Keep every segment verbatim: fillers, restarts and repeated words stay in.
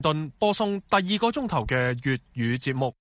頓播送第二個鐘頭嘅粵語節目。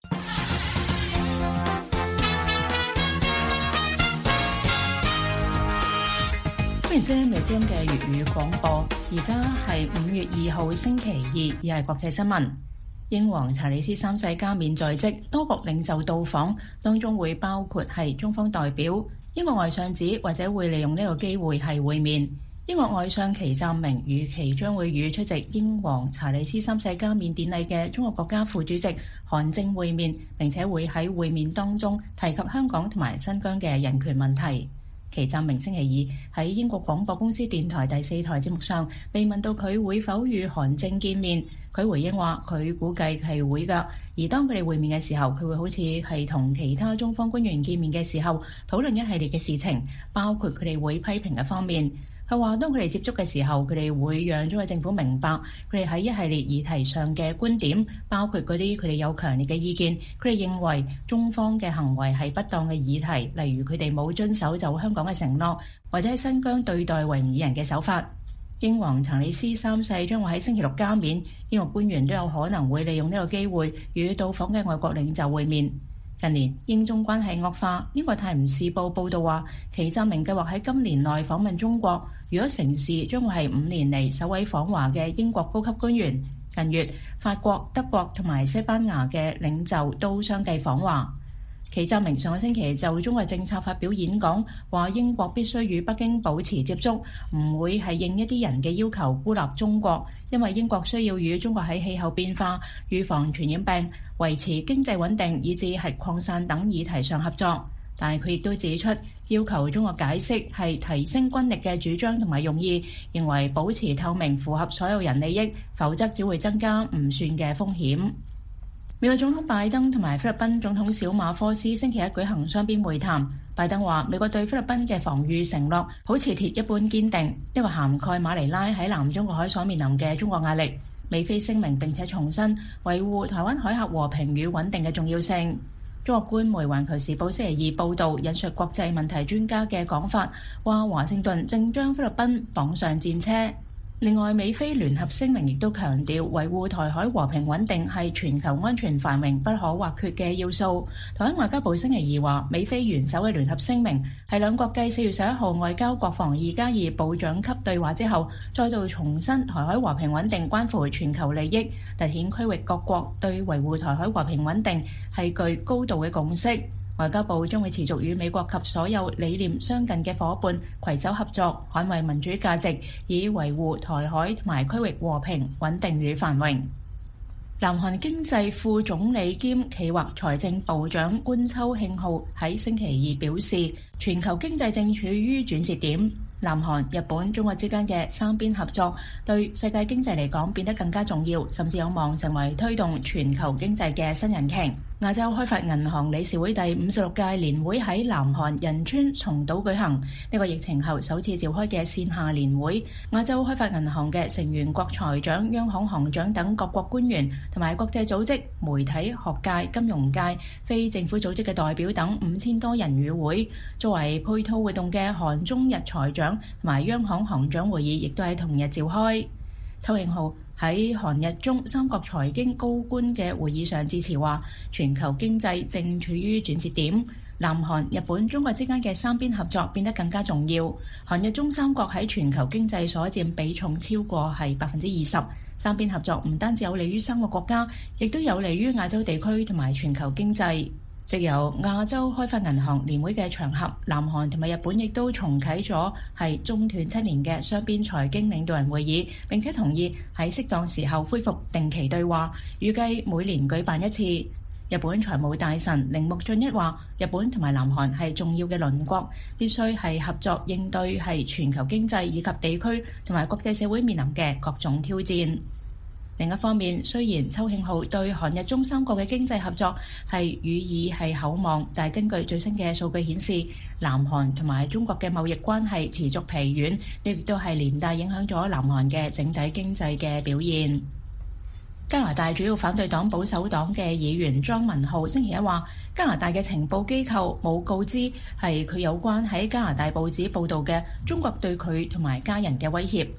歡迎收聽雷尖嘅粵語廣播，而家係五月二號星期二，而係國際新聞。英皇查理斯三世加冕在即，多國領袖到訪，當中會包括係中方代表。英國外相指或者會利用呢個機會係會面。英國外相祁湛明預期將會與出席英皇查理斯三世加冕典禮嘅中國國家副主席韓正會面，並且會喺會面當中提及香港同埋新疆嘅人權問題。祁湛明星期二喺英國廣播公司電台第四台節目上被問到佢會否與韓正見面，佢回應話佢估計係會㗎，而當佢哋會面嘅時候，佢會好似係同其他中方官員見面嘅時候討論一系列嘅事情，包括佢哋會批評嘅方面。佢話當佢哋接觸嘅時候，佢哋會讓中國政府明白佢哋喺一系列議題上嘅觀點，包括嗰啲佢哋有強烈嘅意見。佢哋認為中方嘅行為係不當嘅議題，例如佢哋冇遵守就香港嘅承諾，或者喺新疆對待維吾爾人嘅手法。英皇查理斯三世將會喺星期六加冕，英國官員都有可能會利用呢個機會與到訪嘅外國領袖會面。近年英中關係惡化，英國泰晤士報報道話，祁湛明計劃喺今年內訪問中國，如果成事，將會係五年嚟首位訪華嘅英國高級官員。近月，法國、德國同埋西班牙嘅領袖都相繼訪華。祁湛明上個星期就中國政策發表演講，話英國必須與北京保持接觸，唔會係應一啲人嘅要求孤立中國，因為英國需要與中國喺氣候變化、預防傳染病、維持經濟穩定以至核擴散等議題上合作。但係佢亦都指出，要求中國解釋係提升軍力嘅主張同埋用意，認為保持透明符合所有人利益，否則只會增加唔算嘅風險。美國總統拜登同埋菲律賓總統小馬科斯星期一舉行雙邊會談。拜登話美國對菲律賓嘅防禦承諾好似鐵一般堅定，呢個涵蓋馬尼拉喺南中國海所面臨嘅中國壓力。美菲聲明並且重申維護台灣海峽和平與穩定嘅重要性。中國官媒《環球時報》星期二報導引述國際問題專家嘅講法，話華盛頓正將菲律賓綁上戰車。另外，美菲聯合聲明亦都強調維護台海和平穩定係全球安全繁榮不可或缺嘅要素。台灣外交部星期二話，美菲元首嘅聯合聲明係兩國繼四月十一號外交國防二加二部長級對話之後，再度重申台海和平穩定關乎全球利益，凸顯區域各國對維護台海和平穩定係具高度嘅共識。外交部將會持續與美國及所有理念相近嘅夥伴攜手合作，捍衛民主價值，以維護台海同埋區域和平穩定與繁榮。南韓經濟副總理兼企劃財政部長官秋慶浩喺星期二表示，全球經濟正處於轉折點。南韓、日本、中國之間嘅三邊合作對世界經濟嚟講變得更加重要，甚至有望成為推動全球經濟嘅新引擎。亞洲開發銀行理事會第五十六屆年會喺南韓仁川松島舉行，呢個疫情後首次召開嘅線下年會。亞洲開發銀行嘅成員國財長、央行行長等各國官員同埋國際組織、媒體、學界、金融界、非政府組織嘅代表等五千多人與會。作為配套活動嘅韓中日財長同埋央行行長會議亦都喺同日召開。秋慶浩喺韓日中三國財經高官嘅會議上致辭話，全球經濟正處於轉折點，南韓、日本、中國之間嘅三邊合作變得更加重要。韓日中三國喺全球經濟所佔比重超過係百分之二十，三邊合作唔單止有利於三個國家，亦都有利於亞洲地區同埋全球經濟。藉由亞洲開發銀行年會嘅場合，南韓同埋日本亦都重啟咗係中斷七年嘅雙邊財經領導人會議，並且同意喺適當時候恢復定期對話，預計每年舉辦一次。日本財務大臣鈴木俊一話，日本同埋南韓係重要嘅鄰國，必須係合作應對係全球經濟以及地區同埋國際社會面臨嘅各種挑戰。另一方面，雖然秋慶浩對韓日中三國嘅經濟合作係予以係厚望，但係根據最新嘅數據顯示，南韓同埋中國嘅貿易關係持續疲軟，亦都係連帶影響咗南韓嘅整體經濟嘅表現。加拿大主要反對黨保守黨嘅議員莊文浩星期一話，加拿大嘅情報機構冇告知係佢有關喺加拿大報紙報導嘅中國對佢同埋家人嘅威脅。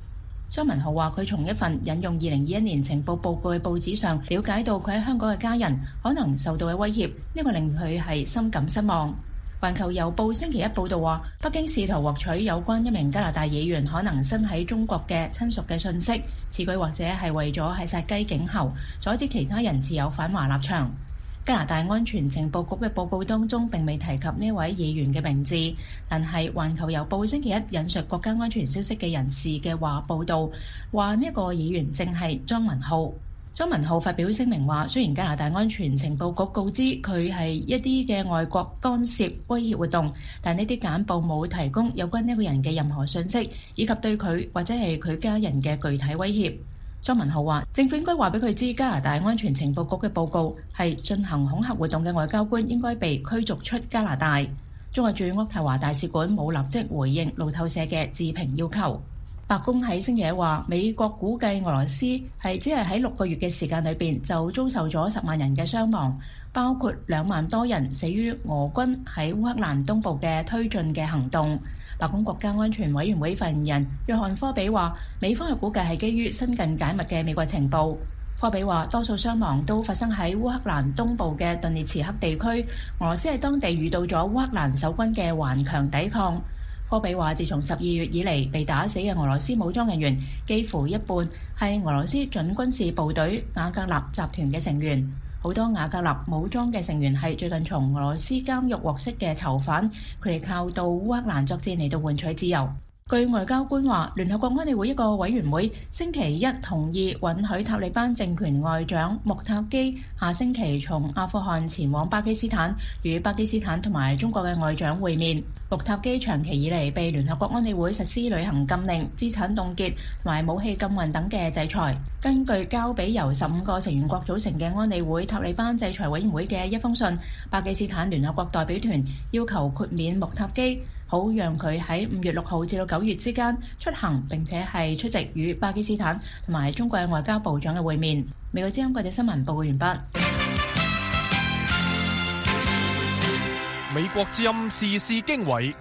莊文浩話：佢從一份引用二零二一年情報報告嘅報紙上了解到，佢喺香港嘅家人可能受到嘅威脅，呢個令佢係深感失望。環球郵報星期一報導話，北京試圖獲取有關一名加拿大議員可能身喺中國嘅親屬嘅信息，此舉或者係為咗係殺雞儆猴，阻止其他人持有反華立場。加拿大安全情報局嘅報告當中並未提及呢位議員嘅名字，但係環球郵報星期一引述國家安全消息嘅人士嘅話報導，話呢個議員正係莊文浩。莊文浩發表聲明話，雖然加拿大安全情報局告知佢係一啲嘅外國干涉威脅活動，但呢啲簡報冇提供有關呢個人嘅任何信息，以及對佢或者係佢家人嘅具體威脅。莊文浩話，政府應該話俾佢知，加拿大安全情報局嘅報告係進行恐嚇活動嘅外交官應該被驅逐出加拿大。中國駐渥太華大使館冇立即回應路透社嘅置評要求。白宮喺星期一話，美國估計俄羅斯係只係喺六個月嘅時間裏邊就遭受咗十萬人嘅傷亡，包括兩萬多人死於俄軍喺烏克蘭東部嘅推進嘅行動。白宮國家安全委員會發言人約翰科比話，美方嘅估計係基於新近解密嘅美國情報。科比話，多數傷亡都發生喺烏克蘭東部嘅頓涅茨克地區，俄羅斯喺當地遇到咗烏克蘭守軍嘅頑強抵抗。科比話，自從十二月以嚟被打死嘅俄羅斯武裝人員，幾乎一半係俄羅斯準軍事部隊瓦格納集團嘅成員。好多瓦格納武裝嘅成員係最近從俄羅斯監獄獲釋嘅囚犯，佢哋靠到烏克蘭作戰嚟到換取自由。據外交官話，聯合國安理會一個委員會星期一同意允許塔利班政權外長穆塔基下星期從阿富汗前往巴基斯坦，與巴基斯坦同埋中國嘅外長會面。穆塔基長期以嚟被聯合國安理會實施旅行禁令、資產凍結同埋武器禁運等嘅制裁。根據交俾由十五個成員國組成嘅安理會塔利班制裁委員會嘅一封信，巴基斯坦聯合國代表團要求豁免穆塔基，好讓佢喺五月六號至到九月之間出行，並且係出席與巴基斯坦同埋中國嘅外交部長嘅會面。美國之音國際新聞報告完畢。 美國之音時事經緯。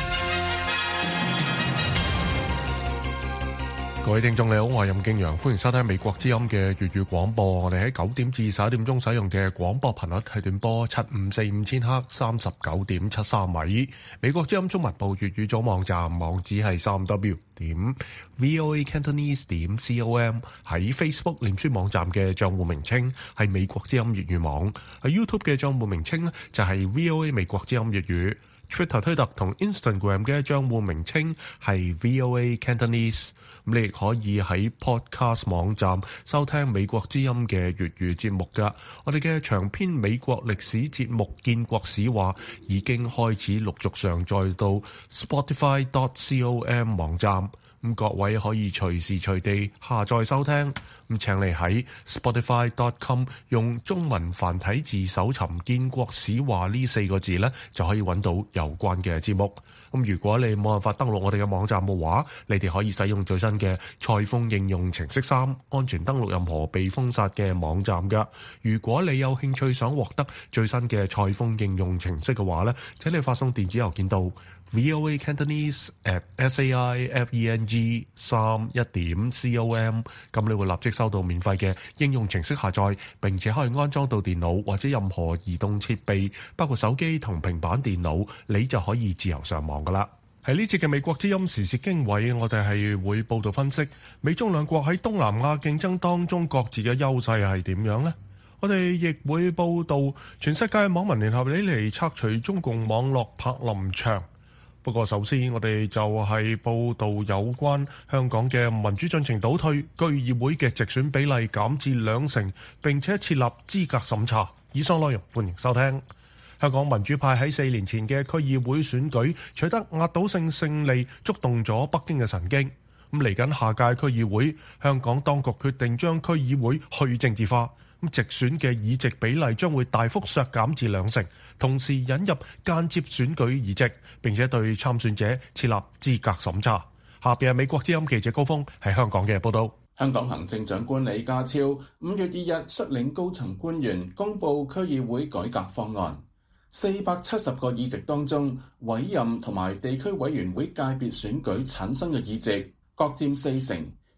各位聽眾你好，我係任敬陽，歡迎收聽美國之音嘅粵語廣播。我哋喺九點至十一點鐘使用嘅廣播頻率係短波七五四五千赫，三十九點七三米。美國之音中文部粵語組網站網址係三 w 點 voa cantonese 點 com。喺 Facebook 臉書網站嘅賬戶名稱係美國之音粵語網，喺 YouTube 嘅賬戶名稱呢就係 VOA 美國之音粵語。Twitter 推特同 Instagram 嘅賬戶名稱係 V O A Cantonese， 咁你亦可以喺 Podcast 網站收聽美國之音嘅粵語節目噶。我哋嘅長篇美國歷史節目《建國史話》已經開始陸續上載到 Spotify dot com 網站。咁各位可以隨時隨地下載收聽，咁請你喺 Spotify dot com 用中文繁體字搜尋建國史話呢四個字呢，就可以揾到有關嘅節目。咁如果你冇辦法登錄我哋嘅網站嘅話，你哋可以使用最新嘅蔡豐應用程式三，安全登錄任何被封殺嘅網站噶。如果你有興趣想獲得最新嘅蔡豐應用程式嘅話呢，請你發送電子郵件到 voa cantonese at saifeng 三一點 com， 咁你會立即收到免費嘅應用程式下載，並且可以安裝到電腦或者任何移動設備，包括手機同平板電腦，你就可以自由上網噶啦。喺呢節嘅美國之音時事經緯，我哋係會報道分析美中兩國喺東南亞競爭當中各自嘅優勢係點樣呢？我哋亦會報道全世界網民聯合起嚟拆除中共網絡柏林牆。不過首先我哋就係報道有關香港嘅民主進程倒退，區議會嘅直選比例減至兩成，並且設立資格審查。以上內容歡迎收聽。香港民主派喺四年前嘅區議會選舉取得壓倒性勝利，觸動咗北京嘅神經。咁嚟緊下屆區議會，香港當局決定將區議會去政治化。咁直選嘅議席比例將會大幅削減至兩成，同時引入間接選舉議席，並且對參選者設立資格審查。下邊係美國之音記者高峰喺香港嘅報道。 香港行政長官李家超五月二日率領高層官員公布區議會改革方案，四百七十個議席當中，委任同埋地區委員會界別選舉產生嘅議席各佔四成，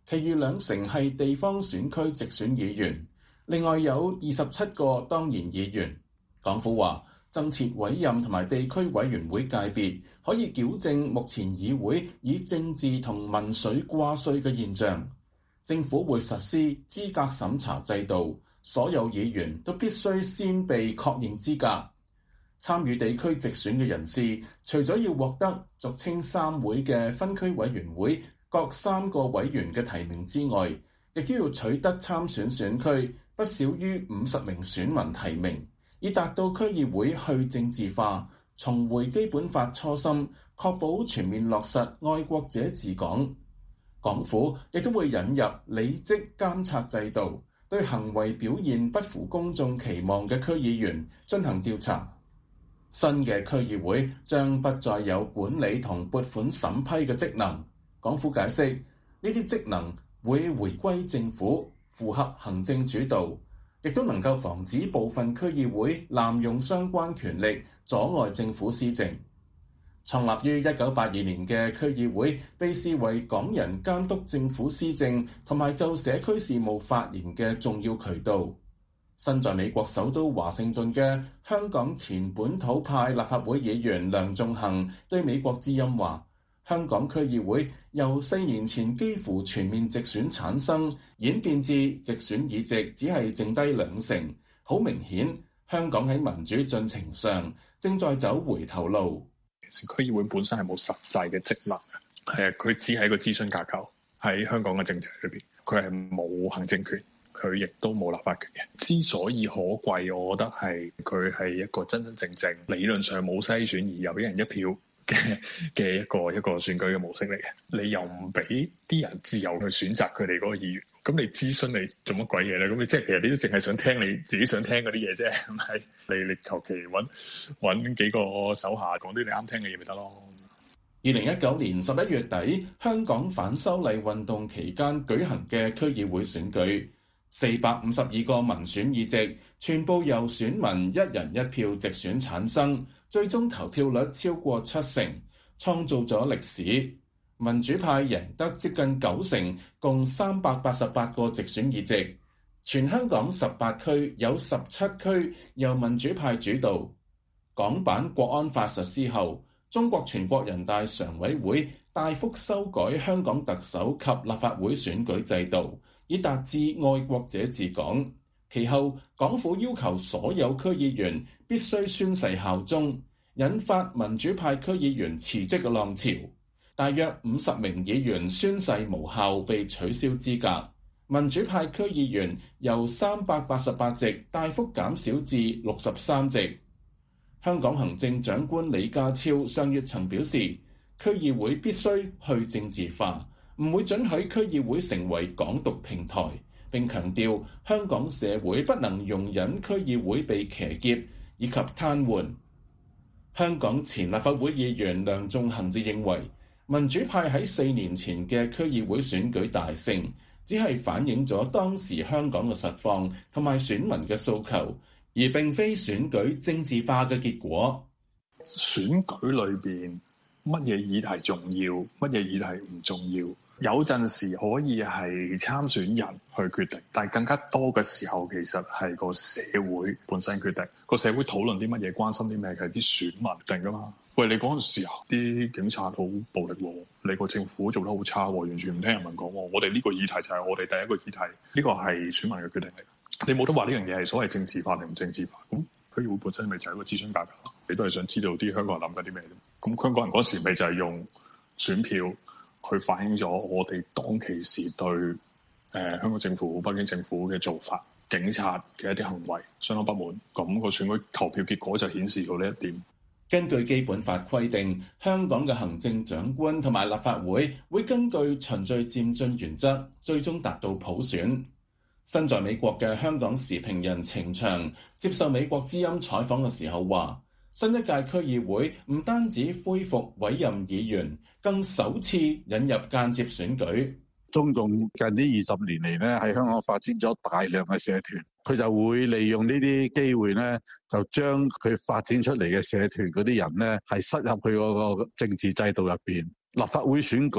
其餘兩成係地方選區直選議員，另外有二十七個當然議員。港府話增設委任同埋地區委員會界別，可以矯正目前議會以政治同民粹掛帥嘅現象。政府會實施資格審查制度，所有議員都必須先被確認資格。參與地區直選嘅人士，除咗要獲得俗稱三會嘅分區委員會各三個委員嘅提名之外，亦都要取得參選選區不少於五十名選民提名，以達到區議會去政治化、重回基本法初心，確保全面落實愛國者治港。港府亦都會引入履職監察制度，對行為表現不符公眾期望嘅區議員進行調查。新嘅區議會將不再有管理同撥款審批嘅職能。港府解釋，呢啲職能會回歸政府，符合行政主導，亦都能夠防止部分區議會濫用相關權力，阻礙政府施政。創立於一九八二年嘅區議會，被視為港人監督政府施政同埋就社區事務發言嘅重要渠道。身在美國首都華盛頓嘅香港前本土派立法會議員梁頌恆對美國之音話：香港區議會由四年前幾乎全面直選產生，演變至直選議席只係剩低兩成，好明顯香港喺民主進程上正在走回頭路。 其實區議會本身係冇實際嘅職能，係啊，佢只係一個諮詢架構，喺香港嘅政制裏邊，佢係冇行政權，佢亦都冇立法權嘅。之所以可貴，我覺得係佢係一個真真正正理論上冇篩選而又俾人一票嘅嘅一個一個選舉嘅模式嚟嘅。你又唔俾啲人自由去選擇佢哋嗰個議員，咁你諮詢你做乜鬼嘢咧？咁你即係其實你都淨係想聽你自己想聽嗰啲嘢啫，係咪？你你求其揾揾幾個手下講啲你啱聽嘅嘢咪得咯。 二零一九年十一月底，香港反修例運動期間舉行嘅區議會選舉，四百五十二個民選議席，全部由選民一人一票直選產生，最終投票率超過七成，創造咗歷史。民主派贏得接近九成，共三百八十八個直選議席。全香港十八區有十七區由民主派主導。港版國安法實施後，中國全國人大常委會大幅修改香港特首及立法會選舉制度，以達至愛國者治港。其後，港府要求所有區議員必須宣誓效忠，引發民主派區議員辭職嘅浪潮。大約五十名議員宣誓無效，被取消資格。民主派區議員由三百八十八席大幅減少至六十三席。香港行政長官李家超上月曾表示，區議會必須去政治化，唔會准許區議會成為港獨平台，並強調香港社會不能容忍區議會被騎劫以及癱瘓。香港前立法會議員梁頌恆就認為，民主派喺四年前嘅區議會選舉大勝，只係反映咗當時香港嘅實況同埋選民嘅訴求，而並非選舉政治化嘅結果。 選舉裏邊乜嘢議題重要，乜嘢議題唔重要，有陣時可以係參選人去決定，但係更加多嘅時候，其實係個社會本身決定。個社會討論啲乜嘢，關心啲咩，係啲選民定噶嘛。喂，你嗰陣時候啲警察好暴力喎，你個政府做得好差喎，完全唔聽人民講喎。我哋呢個議題就係我哋第一個議題，呢個係選民嘅決定嚟。你冇得話呢樣嘢係所謂政治化定唔政治化。咁區議會本身咪就係一個諮詢架構，你都係想知道啲香港人諗緊啲咩啫。咁香港人嗰時咪就係用選票去反映咗我哋當其時對誒、呃、香港政府、北京政府嘅做法、警察嘅一啲行為相當不滿。咁個選舉投票結果就顯示到呢一點。 根據基本法規定，香港嘅行政長官同埋立法會會根據循序漸進原則，最終達到普選。身在美國嘅香港時評人程翔接受美國之音採訪嘅時候話，新一屆區議會唔單止恢復委任議員，更首次引入間接選舉。 中共近呢二十年嚟咧，喺香港發展咗大量嘅社團，佢就會利用呢啲機會咧，就將佢發展出嚟嘅社團嗰啲人咧，係塞入佢嗰個政治制度入邊。立法會選舉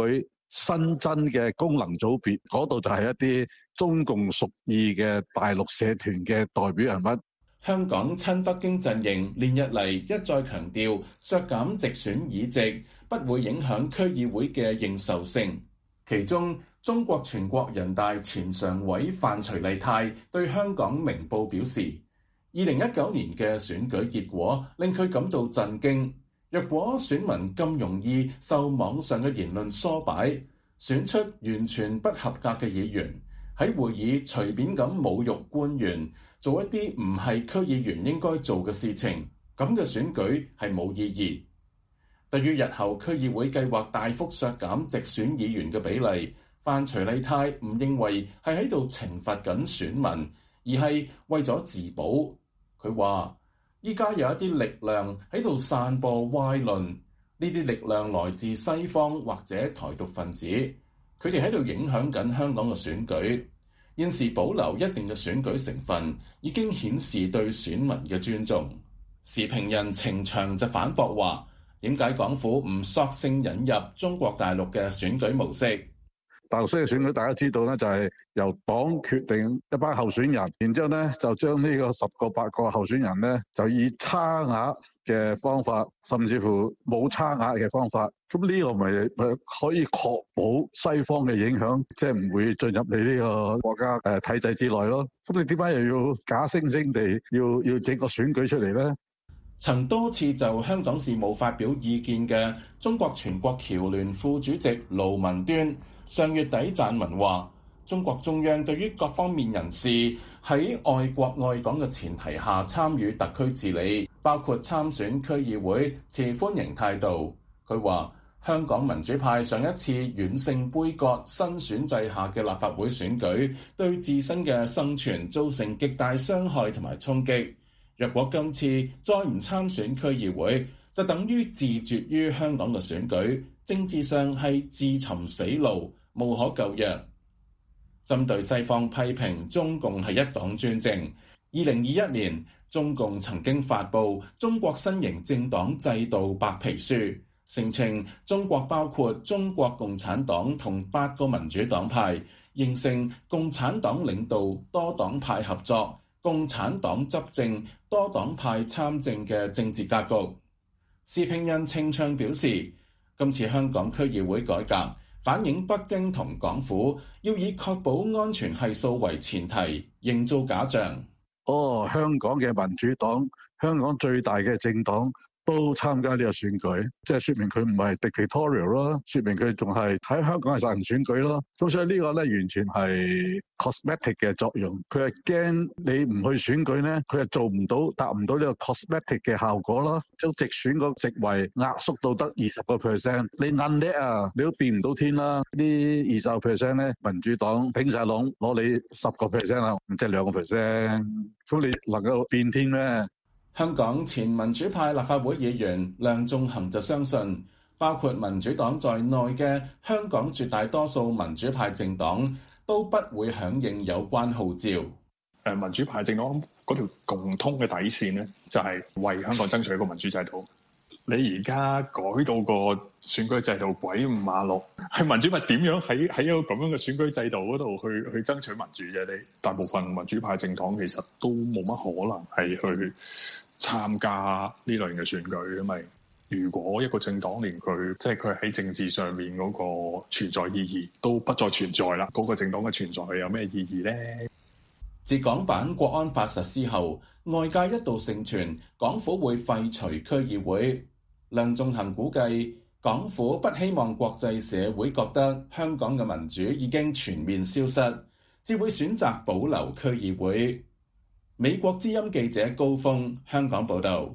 新增嘅功能組別，嗰度就係一啲中共屬意嘅大陸社團嘅代表人物。 香港親北京陣營連日嚟一再強調削減直選議席不會影響區議會嘅認受性。其中，中國全國人大前常委范徐麗泰對香港明報表示，二零一九年嘅選舉結果令佢感到震驚。若果選民咁容易受網上嘅言論唆擺，選出完全不合格嘅議員，喺會議隨便咁侮辱官員，做一啲唔係區議員應該做嘅事情，咁嘅選舉係冇意義。對於日後區議會計劃大幅削減直選議員嘅比例，范徐麗泰唔認為係喺度懲罰緊選民，而係為咗自保。佢話：依家有一啲力量喺度散播歪論，呢啲力量來自西方或者台獨分子，佢哋喺度影響緊香港嘅選舉。現時保留一定嘅選舉成分，已經顯示對選民嘅尊重。時評人程翔就反駁話：點解港府唔索性引入中國大陸嘅選舉模式？ 大陸式嘅選舉大家知道咧，就係由黨決定一班候選人，然之後咧就將呢個十個八個候選人咧就以差額嘅方法，甚至乎冇差額嘅方法，咁呢個咪咪可以確保西方嘅影響，即係唔會進入你呢個國家誒體制之內咯。咁你點解又要假惺惺地要要整個選舉出嚟咧？ 曾多次就香港事務發表意見嘅中國全國僑聯副主席盧文端，上月底撰文話，中國中央對於各方面人士喺愛國愛港嘅前提下參與特區治理，包括參選區議會，持歡迎態度。佢話香港民主派上一次軟性杯葛新選制下嘅立法會選舉，對自身嘅生存造成極大傷害同埋衝擊。若果今次再唔參選區議會，就等於自絕於香港嘅選舉，政治上係自尋死路，無可救藥。針對西方批評中共係一黨專政，二零二一年中共曾經發布《中國新型政黨制度白皮書》，聲稱中國包括中國共產黨同八個民主黨派，形成共產黨領導多黨派合作、共產黨執政多黨派參政嘅政治格局。時評人程翔表示，今次香港區議會改革反映北京同港府要以確保安全係數為前提，營造假象。 哦，香港嘅民主黨，香港最大嘅政黨都參加呢個選舉，即係說明佢唔係 dictatorial 咯，說明佢仲係喺香港係實行選舉咯。咁所以呢個咧完全係 cosmetic 嘅作用，佢係驚你唔去選舉咧，佢係做唔到達唔到呢個 cosmetic 嘅效果咯。將直選個席位壓縮到得二十個 percent， 你硬叻啊，你都變唔到天啦。呢二十個 percent 咧，民主黨拼晒籠攞你十個 percent 啦，即係兩個 percent， 咁你能夠變天咩？ 香港前民主派立法會議員梁頌恆就相信，包括民主黨在內嘅香港絕大多數民主派政黨都不會響應有關號召。 誒，民主派政黨嗰條共通嘅底線咧，就係為香港爭取一個民主制度。你而家改到個選舉制度鬼五馬六，係民主派點樣喺喺一個咁樣嘅選舉制度嗰度去去爭取民主啫？你大部分民主派政黨其實都冇乜可能係去參加呢類型嘅選舉，因為如果一個政黨連佢即係佢喺政治上面嗰個存在意義都不再存在啦，嗰個政黨嘅存在有咩意義呢？ 自港版國安法實施後，外界一度盛傳港府會廢除區議會。梁頌恆估計，港府不希望國際社會覺得香港嘅民主已經全面消失，只會選擇保留區議會。美國之音記者高峰香港報導。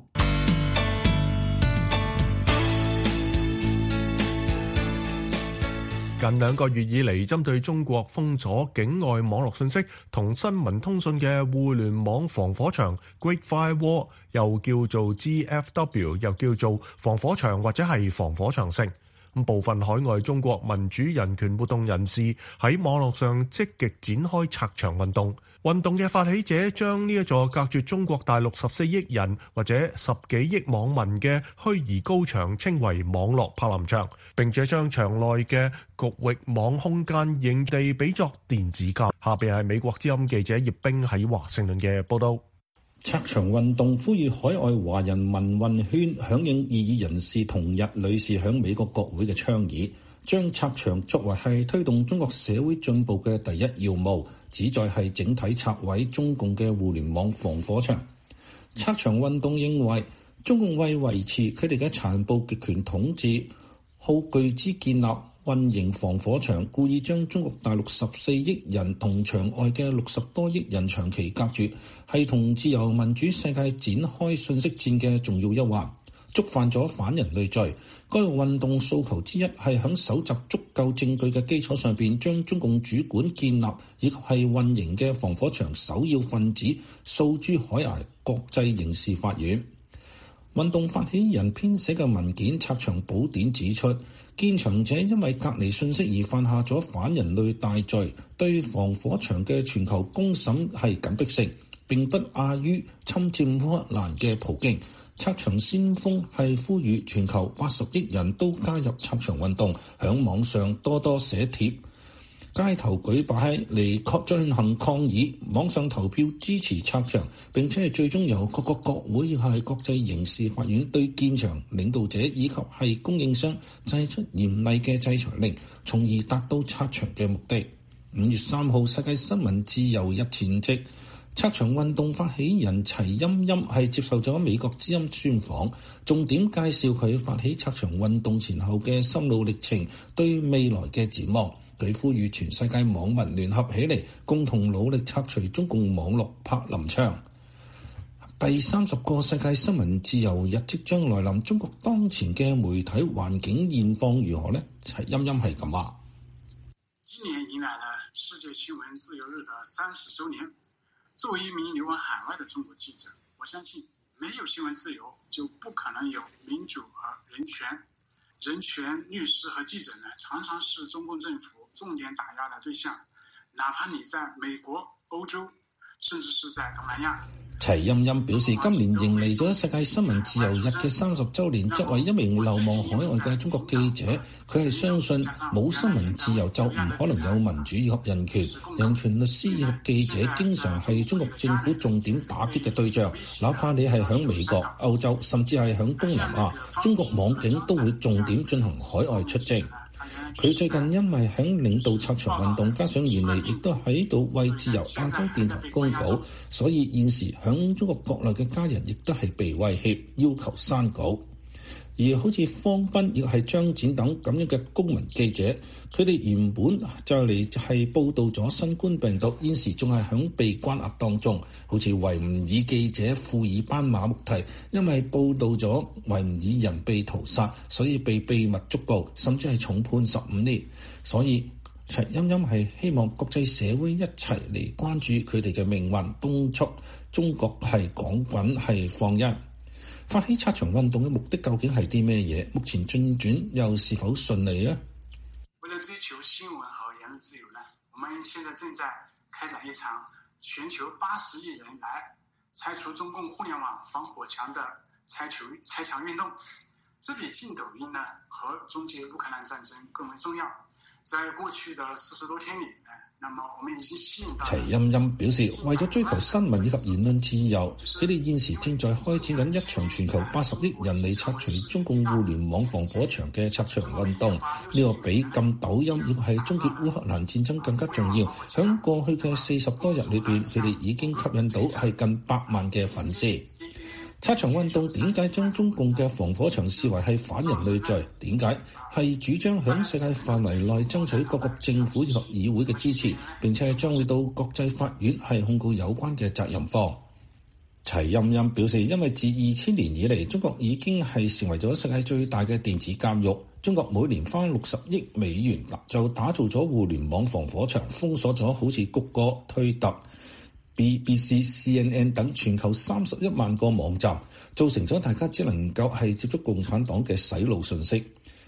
近兩個月以嚟，針對中國封鎖境外網絡信息同新聞通訊嘅互聯網防火牆 Great Firewall， 又叫做 G F W， 又叫做防火牆或者係防火長城。部分海外中國民主人權活動人士喺網絡上積極展開拆牆運動， 運動嘅發起者將呢一座隔絕中國大陸十四億人或者十幾億網民嘅虛擬高牆稱為網絡柏林牆，並且將牆內嘅局域網空間營地比作電子監。下邊係美國之音記者葉冰喺華盛頓嘅報道。 拆牆運動呼籲海外華人民運圈響應異議人士同日女士響美國國會嘅倡議，將拆牆作為係推動中國社會進步嘅第一要務，旨在係整體拆毀中共嘅互聯網防火牆。拆牆運動認為，中共為維持佢哋嘅殘暴極權統治，耗巨資建立運營防火牆，故意將中國大陸十四億人同牆外嘅六十多億人長期隔絕，係同自由民主世界展開信息戰嘅重要一環，觸犯咗反人類罪。該個運動訴求之一係喺搜集足夠證據嘅基礎上邊，將中共主管建立以及係運營嘅防火牆首要分子訴諸海牙國際刑事法院。運動發起人編寫嘅文件《拆牆寶典》指出，建牆者因為隔離信息而犯下咗反人類大罪，對防火牆嘅全球公審係緊迫性，並不亞於侵佔烏克蘭嘅普京。拆牆先鋒係呼籲全球八十億人都加入拆牆運動，響網上多多寫帖，街頭舉擺嚟確進行抗議，網上投票支持拆牆，並且係最終由各個國會以及係國際刑事法院對建牆領導者以及係供應商祭出嚴厲嘅制裁令，從而達到拆牆嘅目的。五月三號，世界新聞自由日前夕，拆牆運動發起人齊欽欽係接受咗美國之音專訪，重點介紹佢發起拆牆運動前後嘅心路歷程，對未來嘅展望。佢呼籲全世界網民聯合起嚟，共同努力拆除中共網絡柏林牆。第三十個世界新聞自由日即將來臨，中國當前嘅媒體環境現況如何呢？齊欽欽係咁話： 今年迎來了世界新聞自由日的三十週年。作為一名流亡海外的中國記者，我相信沒有新聞自由，就不可能有民主和人權。人權律師和記者呢，常常是中共政府重點打壓的對象，哪怕你在美國、歐洲，甚至是在東南亞。 齊欽欽表示，今年迎嚟咗世界新聞自由日嘅三十週年。作為一名流亡海外嘅中國記者，佢係相信冇新聞自由就唔可能有民主以及人權。人權律師以及記者經常係中國政府重點打擊嘅對象，哪怕你係響美國、歐洲，甚至係響東南亞，中國網警都會重點進行海外出征。佢最近因為喺領導拆牆運動，加上原嚟亦都喺度為自由亞洲電台公稿，所以現時喺中國國內嘅家人亦都係被威脅要求刪稿。而好似方斌亦係張展等咁樣嘅公民記者，佢哋原本就嚟係報導咗新冠病毒，現時仲係響被關押當中。好似維吾爾記者庫爾班馬木提，因為報導咗維吾爾人被屠殺，所以被秘密捉捕，甚至係重判十五年。所以齊欽欽係希望國際社會一齊嚟關注佢哋嘅命運，敦促中國係趕緊係放人。發起拆牆運動嘅目的究竟係啲咩嘢？目前進展又是否順利呢？ 為了追求新聞和言論自由呢，我們現在正在開展一場全球八十億人來拆除中共互聯網防火牆的拆除拆牆運動。這比禁抖音呢和終結烏克蘭戰爭更為重要。在過去的四十多天裏，那麼我們已經吸引到。 齊欽欽表示，為咗追求新聞以及言論自由，佢哋現時正在開展緊一場全球八十億人嚟拆除中共互聯網防火牆嘅拆牆運動。呢、這個比禁抖音亦係終結烏克蘭戰爭更加重要。響過去嘅四十多日裏邊，佢哋已經吸引到係近百萬嘅粉絲。拆牆運動點解將中共嘅防火牆視為係反人類罪？點解係主張響世界範圍內爭取各國政府以及議會嘅支持，並且係將會到國際法院係控告有關嘅責任方？齊欽欽表示，因為自二千年以嚟，中國已經係成為咗世界最大嘅電子監獄。中國每年花六十億美元就打造咗互聯網防火牆，封鎖咗好似谷歌、推特、B B C、C N N 等全球三十一萬個網站，造成咗大家只能夠係接觸共產黨嘅洗腦信息。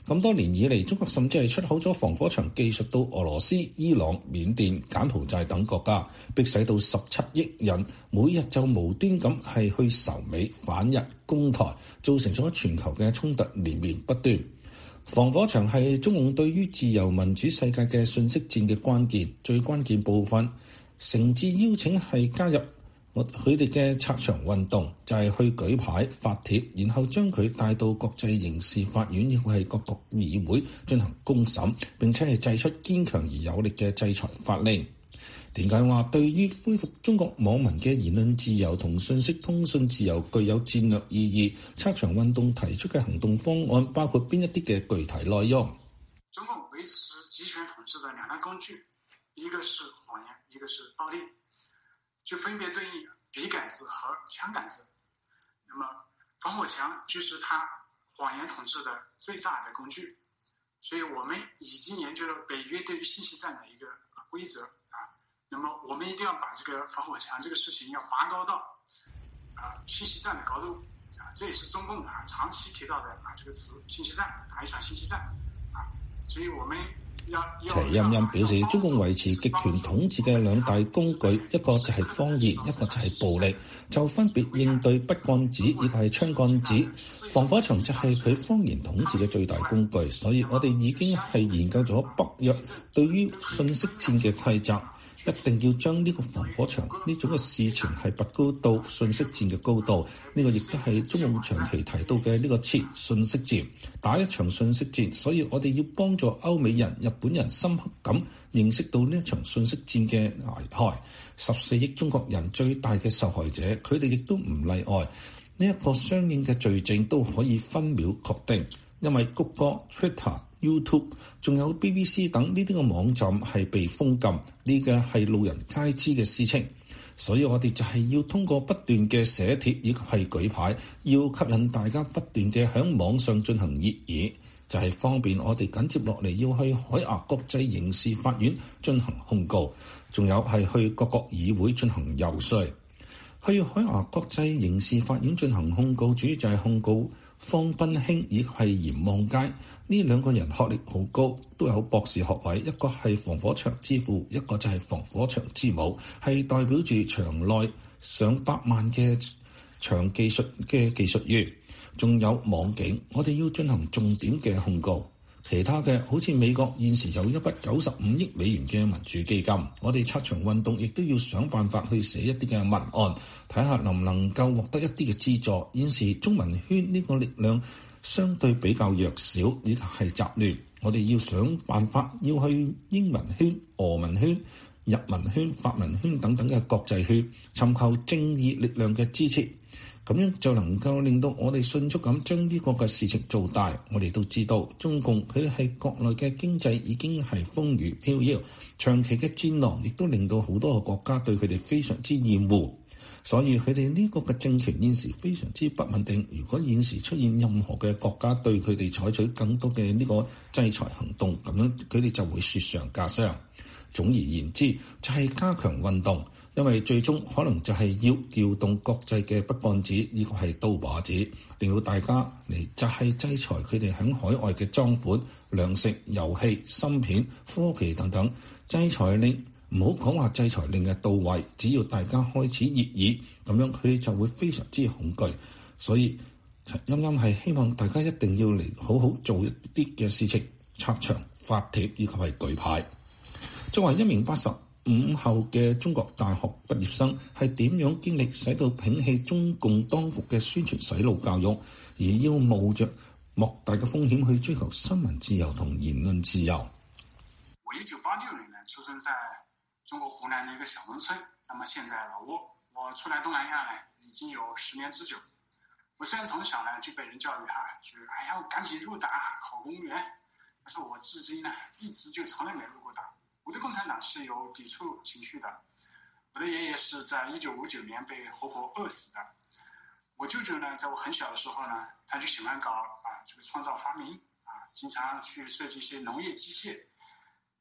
咁多年以嚟，中國甚至係出口咗防火牆技術到俄羅斯、伊朗、緬甸、柬埔寨等國家，迫使到十七億人每日就無端咁係去仇美、反日、攻台，造成咗全球嘅衝突連綿不斷。防火牆係中共對於自由民主世界嘅信息戰嘅關鍵，最關鍵部分，誠摯邀請係加入佢哋嘅拆牆運動，就係、是、去舉牌發帖，然後將佢帶到國際刑事法院，亦會係各國議會進行公審，並且係祭出堅強而有力嘅制裁法令。點解話對於恢復中國網民嘅言論自由同信息通訊自由具有戰略意義？拆牆運動提出嘅行動方案包括邊一啲嘅具體內容？ 中共維持集權統治的兩大工具，一個是謊言，一個是暴力，就分別對應筆桿子和槍桿子。那麼防火牆就是它謊言統治的最大的工具，所以我們已經研究了北約對於信息戰的一個規則啊。那麼我們一定要把這個防火牆這個事情要拔高到啊信息戰的高度啊，這也是中共啊長期提到的啊這個詞信息戰，打一場信息戰啊，所以我們。 齊欽欽表示，中共維持極權統治嘅兩大工具，一個就係謊言，一個就係暴力，就分別應對筆桿子以及係槍桿子。防火牆就係佢謊言統治嘅最大工具，所以我哋已經係研究咗北約對於信息戰嘅規則。一定要將呢個防火牆呢種嘅事情係拔高到信息戰嘅高度，呢、這個亦都係中共長期提到嘅呢個詞信息戰，打一場信息戰。所以我哋要幫助歐美人、日本人深刻咁認識到呢一場信息戰嘅危害。十四億中國人最大嘅受害者，佢哋亦都唔例外。呢、這、一個相應嘅罪證都可以分秒確定，因為谷歌、Twitter、YouTube 仲有 B B C 等呢啲嘅網站係被封禁，呢個係路人皆知嘅事情。所以我哋就係要通過不斷嘅寫帖以及係舉牌，要吸引大家不斷嘅喺網上進行熱議，就係、是、方便我哋緊接落嚟要去海牙國際刑事法院進行控告，仲有係去各國議會進行游說。去海牙國際刑事法院進行控告，主要就係控告方斌興以及係嚴望佳呢兩個人學歷好高，都有博士學位，一個係防火牆之父，一個就係防火牆之母，係代表住牆內上百萬嘅牆技術嘅技術員，仲有網警，我哋要進行重點嘅控告。其他嘅好似美國現時有一筆九十五億美元嘅民主基金，我哋拆牆運動亦都要想辦法去寫一啲嘅文案，睇下能唔能夠獲得一啲嘅資助。現時中文圈呢個力量相對比較弱小，以及係雜亂，我哋要想辦法要去英文圈、俄文圈、日文圈、法文圈等等嘅國際圈，尋求正義力量嘅支持。咁樣就能夠令到我哋迅速咁將呢個嘅事情做大。我哋都知道中共佢係國內嘅經濟已經係風雨飄搖，長期嘅戰狼亦都令到好多個國家對佢哋非常之厭惡，所以佢哋呢個嘅政權現時非常之不穩定。如果現時出現任何嘅國家對佢哋採取更多嘅呢個制裁行動，咁樣佢哋就會雪上加霜。總而言之，就係加強運動。因為最終可能就係要調動國際嘅筆桿子，呢個係刀把子，令到大家嚟就係制裁佢哋喺海外嘅贓款、糧食、遊戲、芯片、科技等等。制裁令唔好講話制裁令嘅到位，只要大家開始熱議，咁樣佢哋就會非常之恐懼。所以欽欽係希望大家一定要嚟好好做一啲嘅事情，拆牆、發帖以及係舉牌。作為一名八十五後嘅中國大學畢業生，係點樣經歷使到摒棄中共當局嘅宣傳洗腦教育，而要冒着莫大嘅風險去追求新聞自由同言論自由？ 我一九八六年呢出生在中國湖南的一個小農村，那麼現在老挝，我出來東南亞呢已經有十年之久。我雖然從小呢就被人教育哈，就是哎呀趕緊入黨考公務員，但是我至今呢一直就從來沒入過黨。我對共產黨是有抵觸情緒的，我的爺爺是在一九五九年被活活餓死的。我舅舅呢，在我很小的時候呢，他就喜歡搞啊這個創造發明啊，經常去設計一些農業機械，呃，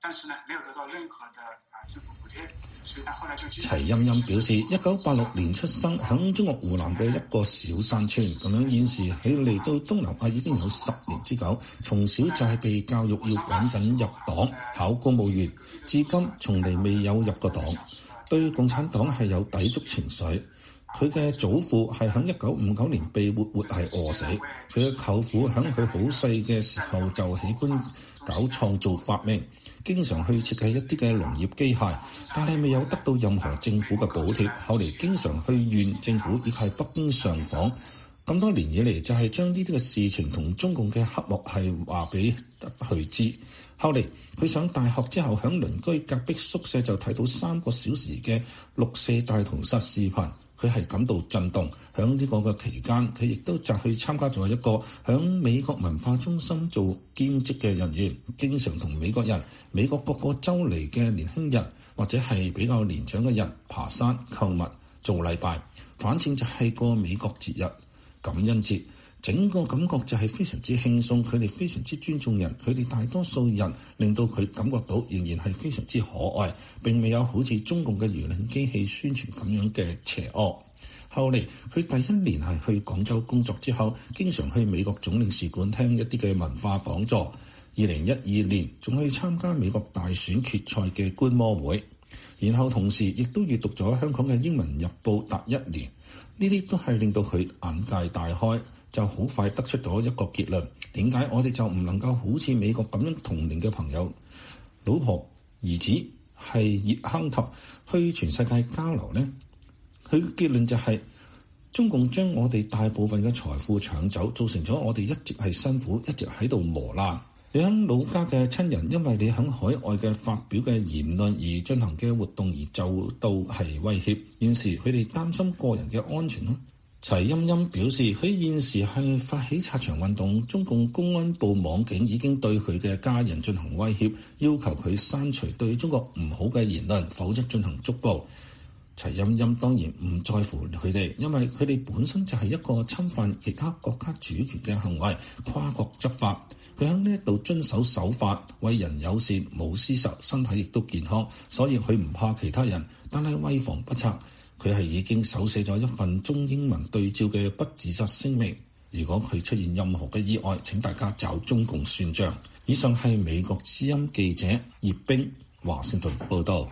但是呢，沒有得到任何的啊政府補貼，所以他後來就齊欽欽表示，一九八六年出生，響中國湖南嘅一個小山村，咁樣現時喺嚟到東南亞已經有十年之久，從小就係被教育要趕緊入黨考公務員，至今從嚟未有入過黨，對共產黨係有抵觸情緒。佢嘅祖父係喺一九五九年被活活係餓死，佢嘅舅父喺佢好細嘅時候就喜歡搞創造發明，經常去設計一啲嘅農業機械，但係未有得到任何政府嘅補貼，後嚟經常去縣政府以及北京上訪，咁多年以嚟就係將呢啲嘅事情同中共嘅黑幕係話俾佢知。後嚟佢上大學之後，喺鄰居隔壁宿舍就睇到三個小時嘅六四大屠殺視頻，佢係感到震動。喺呢個嘅期間，佢亦都就去參加咗一個喺美國文化中心做兼職嘅人員，經常同美國人、美國各個州嚟嘅年輕人或者係比較年長嘅人爬山、購物、做禮拜，反正就係個美國節日感恩節。整個感覺就係非常之輕鬆，佢哋非常之尊重人，佢哋大多數人令到佢感覺到仍然係非常之可愛，並未有好似中共嘅輿論機器宣傳咁樣嘅邪惡。後嚟佢第一年係去廣州工作之後，經常去美國總領事館聽一啲嘅文化講座。二零一二年仲去參加美國大選決賽嘅觀摩會，然後同時亦都閱讀咗香港嘅英文日報達一年，呢啲都係令到佢眼界大開。就好快得出咗一個結論，點解我哋就唔能夠好似美國咁樣同齡嘅朋友、老婆、兒子係熱坑頭去全世界交流呢？佢嘅結論就係、是、中共將我哋大部分嘅財富搶走，造成咗我哋一直係辛苦，一直喺度磨難。你喺老家嘅親人，因為你喺海外嘅發表嘅言論而進行嘅活動而受到係威脅，現時佢哋擔心個人嘅安全咯。齊欽欽表示，佢現時係發起拆牆運動，中共公安部網警已經對佢嘅家人進行威脅，要求佢刪除對中國唔好嘅言論，否則進行捉捕。齊欽欽當然唔在乎佢哋，因為佢哋本身就係一個侵犯其他國家主權嘅行為，跨國執法。佢喺呢度遵守守法，為人友善，冇私仇，身體亦都健康，所以佢唔怕其他人，但係為防不測。佢係已經手寫咗一份中英文對照嘅不自殺聲明。如果佢出現任何嘅意外，請大家找中共算賬。以上係美國之音記者葉冰華盛頓報道。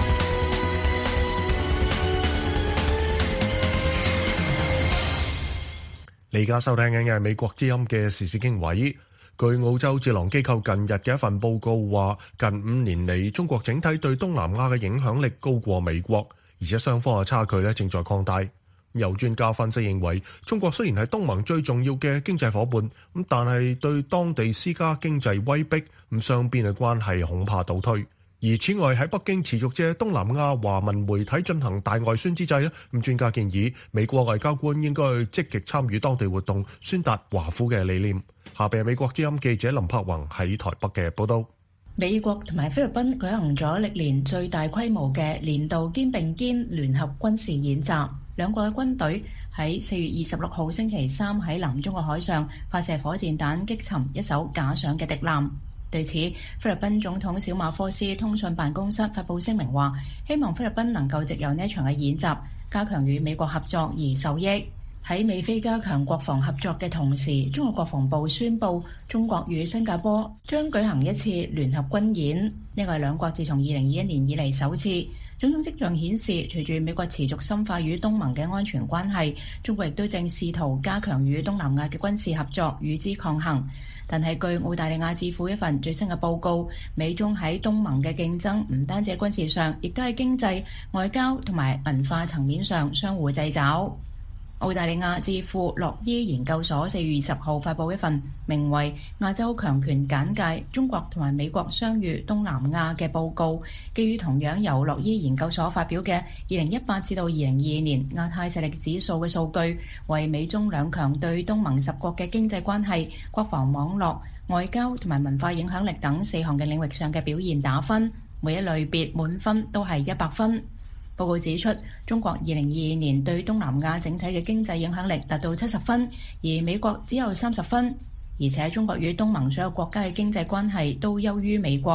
你而家收聽緊嘅係美國之音嘅時事經緯。據澳洲智囊機構近日嘅一份報告話，近五年嚟，中國整體對東南亞嘅影響力高過美國。而且雙方嘅差距咧正在擴大。有專家分析認為，中國雖然係東盟最重要嘅經濟夥伴，咁但係對當地施加經濟威逼，咁雙邊嘅關係恐怕倒退。而此外喺北京持續借東南亞華文媒體進行大外宣之際咧，咁專家建議美國外交官應該積極參與當地活動，宣達華府嘅理念。下邊係美國之音記者林柏宏喺台北嘅報道。 美國同埋菲律賓舉行咗歷年最大規模嘅年度肩並肩聯合軍事演習，兩國嘅軍隊喺四月二十六號星期三喺南中國海上發射火箭彈擊沉一艘假想嘅敵艦。對此，菲律賓總統小馬科斯通訊辦公室發佈聲明話，希望菲律賓能夠藉由呢場嘅演習加強與美國合作而受益。喺美菲加強國防合作嘅同時，中國國防部宣布中國與新加坡將舉行一次聯合軍演，呢個係兩國自從二零二一年以嚟首次。種種跡象顯示，隨住美國持續深化與東盟嘅安全關係，中國亦都正試圖加強與東南亞嘅軍事合作，與之抗衡。但係據澳大利亞智庫一份最新嘅報告，美中喺東盟嘅競爭唔單止喺軍事上，亦都喺經濟、外交同埋文化層面上相互掣肘。澳大利亞智庫洛伊研究所四月二十號發佈一份名為《亞洲強權簡介：中國同埋美國相遇東南亞》嘅報告，基於同樣由洛伊研究所發表嘅二零一八至到二零二二年亞太實力指數嘅數據，為美中兩強對東盟十國嘅經濟關係、國防網絡、外交同埋文化影響力等四項嘅領域上嘅表現打分，每一類別滿分都係一百分。報告指出，中國二零二二年對東南亞整體嘅經濟影響力達到七十分，而美國只有三十分。而且中國與東盟所有國家嘅經濟關係都優於美國。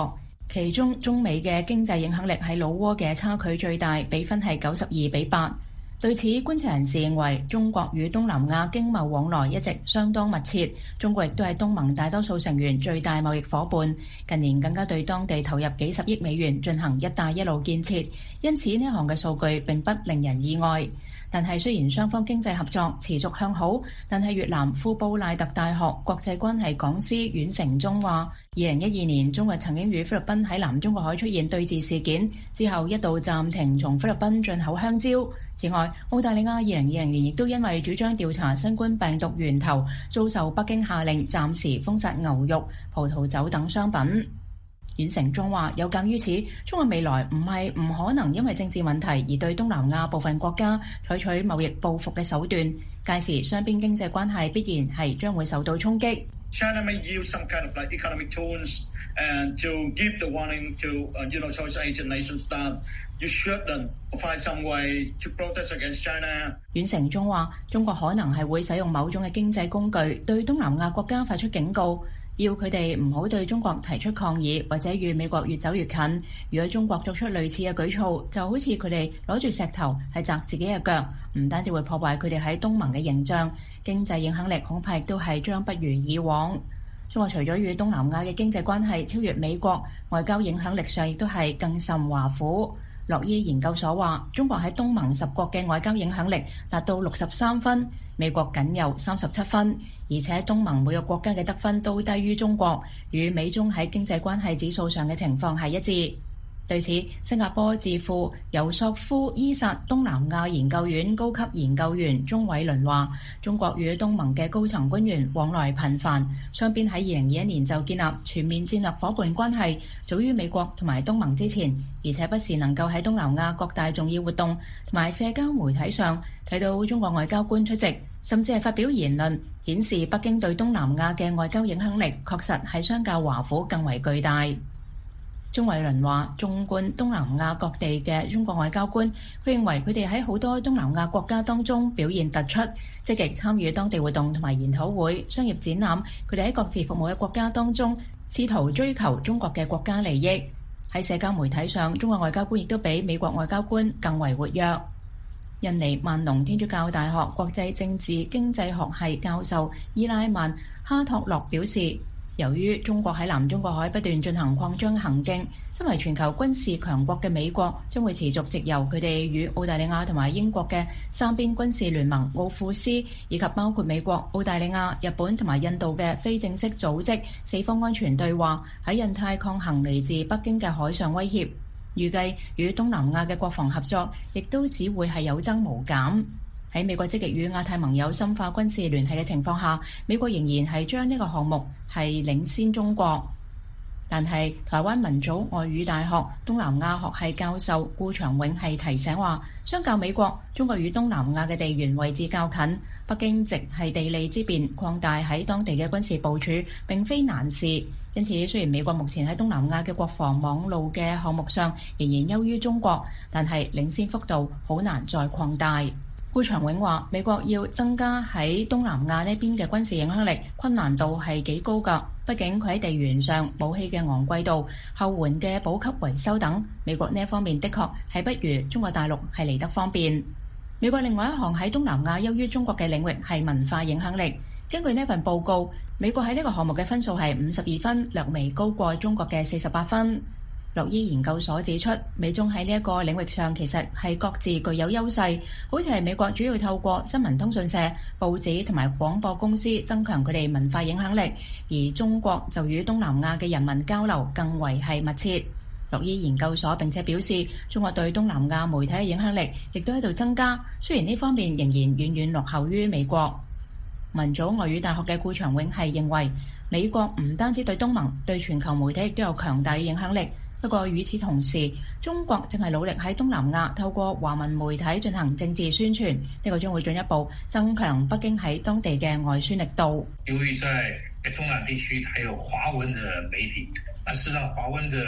其中中美嘅經濟影響力喺老撾嘅差距最大，比分係九十二比八。對此，觀察人士認為中國與東南亞經貿往來一直相當密切，中國亦都係東盟大多數成員最大貿易夥伴，近年更加對當地投入幾十億美元進行一帶一路建設，因此呢項嘅數據並不令人意外。但係雖然雙方經濟合作持續向好，但係越南庫布賴特大學國際關係講師阮成忠話，二零一二年中國曾經與菲律賓喺南中國海出現對峙事件，之後一度暫停從菲律賓進口香蕉。此外，澳大利亞二零二零年亦都因為主張調查新冠病毒源頭，遭受北京下令暫時封殺牛肉、葡萄酒等商品。阮成忠話：有鑑於此，中國未來唔係唔可能因為政治問題而對東南亞部分國家採取貿易報復嘅手段，屆時雙邊經濟關係必然係將會受到衝擊。 China may use some kind of like economic tools and to give the warning to uh, you know South Asian nations that you shouldn't find some way to protest against China. 阮成忠話：中國可能係會使用某種嘅經濟工具對東南亞國家發出警告，要佢哋唔好對中國提出抗議，或者與美國越走越近。如果中國作出類似嘅舉措，就好似佢哋攞住石頭係砸自己嘅腳，唔單止會破壞佢哋喺東盟嘅形象，經濟影響力恐怕亦都係將不如以往。中國除咗與東南亞嘅經濟關係超越美國，外交影響力上亦都係更甚華府。洛伊研究所話，中國喺東盟十國嘅外交影響力達到六十三分，美國僅有三十七分，而且東盟每個國家嘅得分都低於中國，與美中喺經濟關係指數上嘅情況係一致。對此，新加坡智庫尤索夫伊薩東南亞研究院高級研究員鍾偉倫話：中國與東盟嘅高層官員往來頻繁，雙邊喺二零二一年就建立全面戰略夥伴關係，早於美國同埋東盟之前，而且不時能夠喺東南亞各大重要活動同埋社交媒體上睇到中國外交官出席，甚至係發表言論，顯示北京對東南亞嘅外交影響力確實係相較華府更為巨大。鍾偉倫話：縱觀東南亞各地嘅中國外交官，佢認為佢哋喺好多東南亞國家當中表現突出，積極參與當地活動同埋研討會、商業展覽。佢哋喺各自服務嘅國家當中，試圖追求中國嘅國家利益。喺社交媒體上，中國外交官亦都比美國外交官更為活躍。印尼萬隆天主教大學國際政治經濟學系教授伊拉曼哈托洛表示，由於中國喺南中國海不斷進行擴張行徑，身為全球軍事強國嘅美國將會持續藉由佢哋與澳大利亞同埋英國嘅三邊軍事聯盟奧庫斯，以及包括美國、澳大利亞、日本同埋印度嘅非正式組織四方安全對話，喺印太抗衡嚟自北京嘅海上威脅。預計與東南亞嘅國防合作亦都只會係有增無減。喺美國積極與亞太盟友深化軍事聯繫嘅情況下，美國仍然係將呢個項目係領先中國。但係台灣民族外語大學東南亞學系教授顧長永係提醒話，相較美國，中國與東南亞嘅地緣位置較近，北京藉係地利之便擴大喺當地嘅軍事部署並非難事。因此，雖然美國目前喺東南亞嘅國防網路嘅項目上仍然優於中國，但係領先幅度好難再擴大。顧長永話：美國要增加喺東南亞呢邊嘅軍事影響力，困難度係幾高㗎。畢竟佢喺地緣上、武器嘅昂貴度、後援嘅補給維修等，美國呢一方面的確係不如中國大陸係嚟得方便。美國另外一項喺東南亞優於中國嘅領域係文化影響力。根據呢份報告，美國喺呢個項目嘅分數係五十二分，略微高過中國嘅四十八分。洛伊研究所指出，美中喺呢一個領域上其實係各自具有優勢，好似係美國主要透過新聞通訊社、報紙同埋廣播公司增強佢哋文化影響力，而中國就與東南亞嘅人民交流更為係密切。洛伊研究所並且表示，中國對東南亞媒體嘅影響力亦都喺度增加，雖然呢方面仍然遠遠落後於美國。民族外語大學嘅顧長永係認為，美國唔單止對東盟，對全球媒體亦都有強大嘅影響力。不過與此同時，中國正係努力喺東南亞透過華文媒體進行政治宣傳，呢個將會進一步增強北京喺當地嘅外宣力度。 由於在東南地區還有華文的媒體，那事實上華文的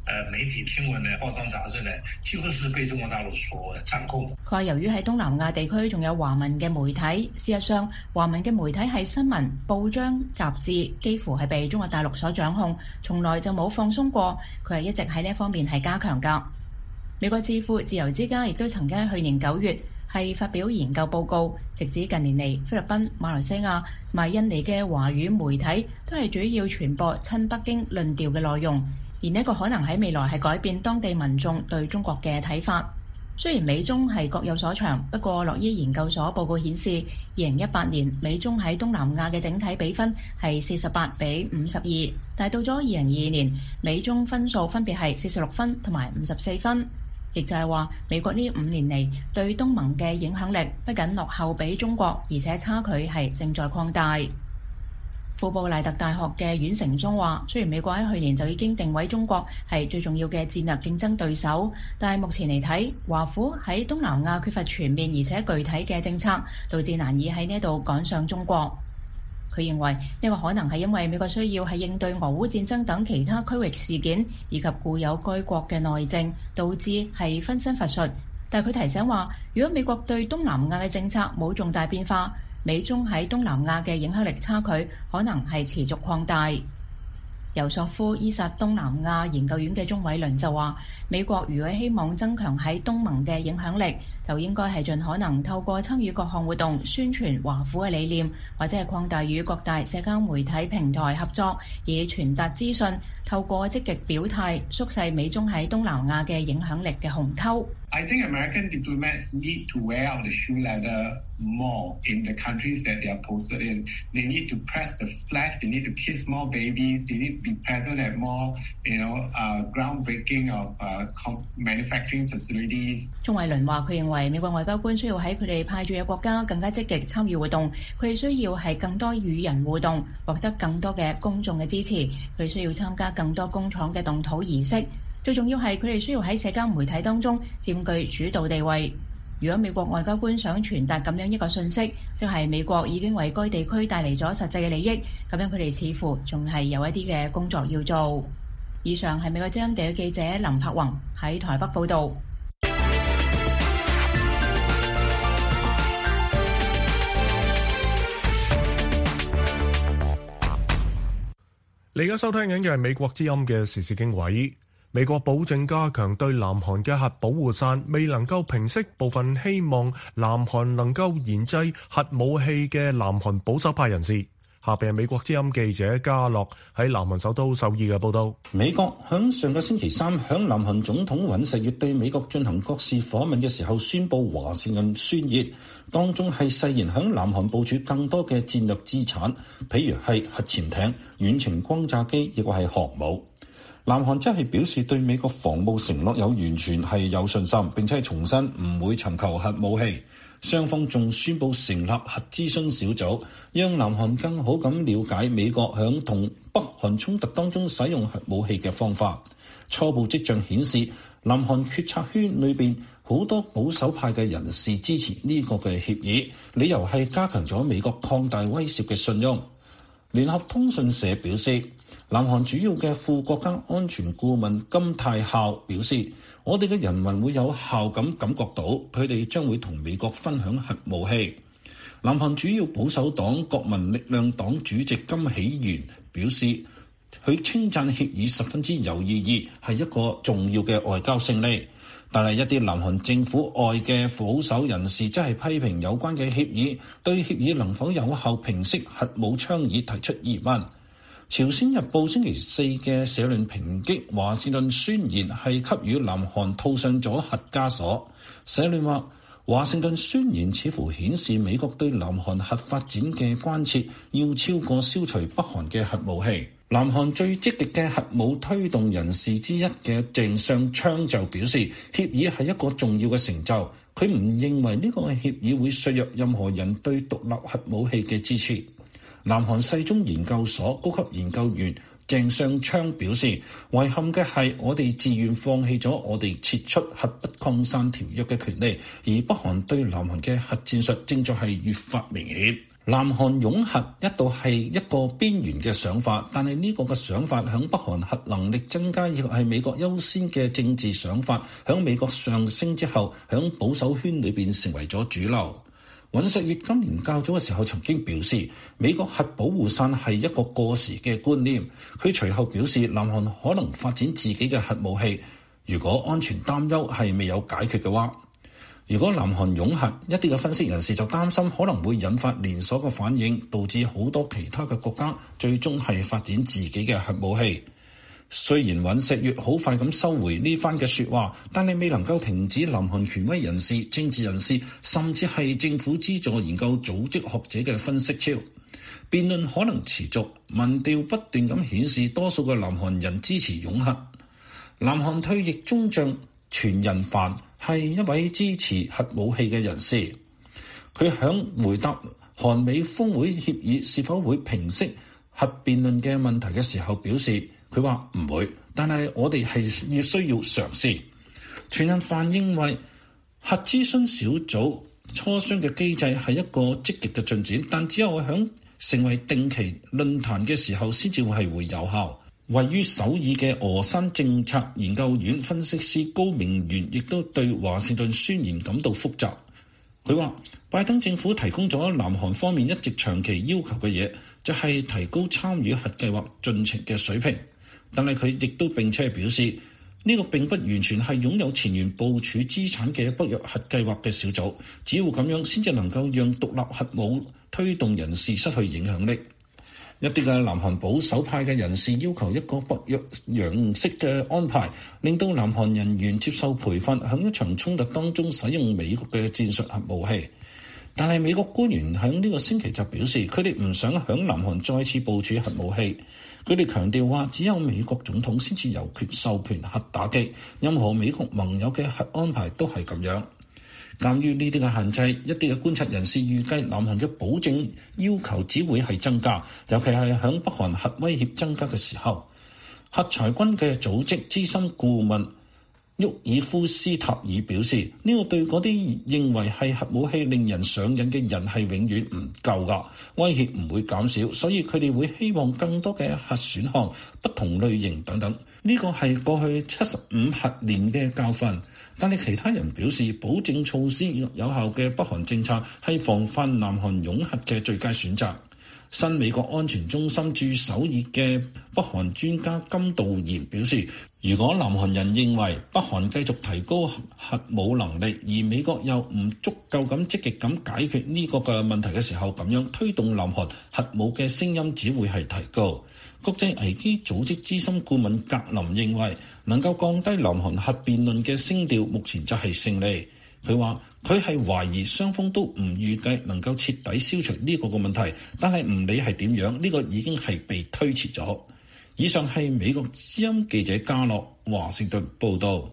呃媒體新聞呢、報章雜誌呢，幾乎是被中國大陸所掌控。 佢話由於喺東南亞地區仲有華文嘅媒體，事實上華文嘅媒體係新聞、報章、雜誌，幾乎係被中國大陸所掌控，從來就冇放鬆過。佢係一直喺呢一方面係加強㗎。美國智庫自由之家亦都曾經喺去年九月係發表研究報告，直指近年嚟菲律賓、馬來西亞同埋印尼嘅華語媒體都係主要傳播親北京論調嘅內容，而呢個可能喺未來係改變當地民眾對中國嘅睇法。雖然美中係各有所長，不過洛伊研究所報告顯示，二零一八年美中喺東南亞嘅整體比分係四十八比五十二，但係到咗二零二二年，美中分數分別係四十六分同埋五十四分。亦就係話，美國呢五年嚟對東盟嘅影響力不僅落後比中國，而且差距係正在擴大。富布賴特大學嘅阮成忠話，雖然美國喺去年就已經定位中國係最重要嘅戰略競爭對手，但係目前嚟睇，華府喺東南亞缺乏全面而且具體嘅政策，導致難以喺呢度趕上中國。佢認為呢個可能係因為美國需要係應對俄烏戰爭等其他區域事件，以及固有該國嘅內政，導致係分身乏術。但係佢提醒話，如果美國對東南亞嘅政策冇重大變化，美中喺東南亞嘅影響力差距可能係持續擴大。尤索夫伊薩東南亞研究院嘅鍾偉倫就話，美國如果希望增強喺東盟嘅影響力，就應該係盡可能透過參與各項活動宣傳華府嘅理念，或者係擴大與各大社交媒體平台合作，以傳達資訊，透過積極表態縮細美中喺東南亞嘅影響力嘅鴻溝。 I think American diplomats need to wear out the shoe leather more in the countries that they are posted in. They need to press the flag. They need to kiss more babies. They need to be present at more, you know, uh, groundbreaking of uh, manufacturing facilities. 鍾偉倫話：佢認為美國外交官需要喺佢哋派駐嘅國家更加積極參與活動，佢哋需要係更多與人互動，獲得更多嘅公眾嘅支持。佢哋需要參加更多工廠嘅動土儀式。最重要係佢哋需要喺社交媒體當中佔據主導地位。如果美國外交官想傳達咁樣一個訊息，即係美國已經為該地區帶嚟咗實際嘅利益，咁樣佢哋似乎仲係有一啲嘅工作要做。以上係美國之音地區記者林柏宏喺台北報導。 你而家收聽緊嘅係美國之音嘅時事經緯。美國保證加強對南韓嘅核保護傘，未能夠平息部分希望南韓能夠研製核武器嘅南韓保守派人士。下邊係美國之音記者嘉樂喺南韓首都首爾嘅報道。 美國響上個星期三響南韓總統尹錫悅對美國進行國事訪問嘅時候，宣布華盛頓宣言，當中係誓言響南韓部署更多嘅戰略資產，譬如係核潛艇、遠程轟炸機，亦或係核武。南韓則係表示對美國防務承諾有完全係有信心，並且係重申唔會尋求核武器。雙方仲宣布成立核諮詢小組，讓南韓更好咁了解美國響同北韓衝突當中使用核武器嘅方法。初步跡象顯示，南韓決策圈裏邊好多保守派嘅人士支持呢個嘅協議，理由係加強咗美國擴大威懾嘅信用。聯合通訊社表示，南韓主要嘅副國家安全顧問金泰孝表示，我哋嘅人民會有效咁感覺到佢哋將會同美國分享核武器。南韓主要保守黨國民力量黨主席金喜元表示，佢稱讚協議十分之有意義，係一個重要嘅外交勝利。但係一啲南韓政府外嘅保守人士則係批評有關嘅協議，對協議能否有效平息核武倡議提出疑問。朝鮮日報星期四嘅社論抨擊華盛頓宣言係給予南韓套上咗核枷鎖。社論話，華盛頓宣言似乎顯示美國對南韓核發展嘅關切要超過消除北韓嘅核武器。南韓最積極嘅核武推動人士之一嘅鄭相昌就表示，協議係一個重要嘅成就。佢唔認為呢個協議會削弱任何人對獨立核武器嘅支持。南韓世宗研究所高級研究員鄭相昌表示，遺憾嘅係我哋自願放棄咗我哋撤出核不擴散條約嘅權利，而北韓對南韓嘅核戰術正在係越發明顯。 南韓擁核一度係一個邊緣嘅想法，但係呢個嘅想法響北韓核能力增加以及係美國優先嘅政治想法，響美國上升之後，響保守圈裏邊成為咗主流。尹錫悅今年較早嘅時候曾經表示，美國核保護傘係一個過時嘅觀念。佢隨後表示，南韓可能發展自己嘅核武器，如果安全擔憂係未有解決嘅話。如果南韓擁核，一啲嘅分析人士就擔心可能會引發連鎖嘅反應，導致好多其他嘅國家最終係發展自己嘅核武器。雖然尹錫悅好快咁收回呢番嘅說話，但係未能夠停止南韓權威人士、政治人士，甚至係政府資助研究組織學者嘅分析潮。辯論可能持續，民調不斷咁顯示多數嘅南韓人支持擁核。南韓退役中將全人範係一位支持核武器嘅人士，佢響回答韓美峰會協議是否會平息核辯論嘅問題嘅時候表示，佢話唔會，但係我哋係要需要嘗試。全人範認為核諮詢小組磋商嘅機制係一個積極嘅進展，但只有響成為定期論壇嘅時候先至係會有效。位於首爾嘅峨山政策研究院分析師高明元亦都對華盛頓宣言感到複雜。佢話拜登政府提供咗南韓方面一直長期要求嘅嘢，就係提高參與核計劃進程嘅水平。但係佢亦都並且表示，呢個並不完全係擁有前沿部署資產嘅北約核計劃嘅小組，只要咁樣先至能夠讓獨立核武推動人士失去影響力。一啲嘅南韓保守派嘅人士要求一個北約樣式嘅安排，令到南韓人員接受培訓，喺一場衝突當中使用美國嘅戰術核武器。但係美國官員喺呢個星期就表示，佢哋唔想響南韓再次部署核武器。佢哋強調話，只有美國總統先至有權授權核打擊，任何美國盟友嘅核安排都係咁樣。鑑於呢啲嘅限制，一啲嘅觀察人士預計南韓嘅保證要求只會係增加，尤其係響北韓核威脅增加嘅時候。核裁軍嘅組織資深顧問沃爾夫斯塔爾表示，呢、這個對嗰啲認為係核武器令人上癮嘅人係永遠唔夠㗎，威脅唔會減少，所以佢哋會希望更多嘅核選項、不同類型等等。呢、這個係過去七十五核年嘅教訓。但係其他人表示，保證措施有效嘅北韓政策係防範南韓擁核嘅最佳選擇。新美國安全中心駐首爾嘅北韓專家金道賢表示，如果南韓人認為北韓繼續提高核武能力，而美國又唔足夠咁積極咁解決呢個嘅問題嘅時候，咁樣推動南韓核武嘅聲音只會係提高。國際危機組織資深顧問格林認為，能夠降低南韓核辯論嘅聲調，目前就係勝利。佢話佢係懷疑雙方都唔預計能夠徹底消除呢個個問題，但係唔理係點樣，呢、這個已經係被推遲咗。以上係美國之音記者加洛華盛頓報道。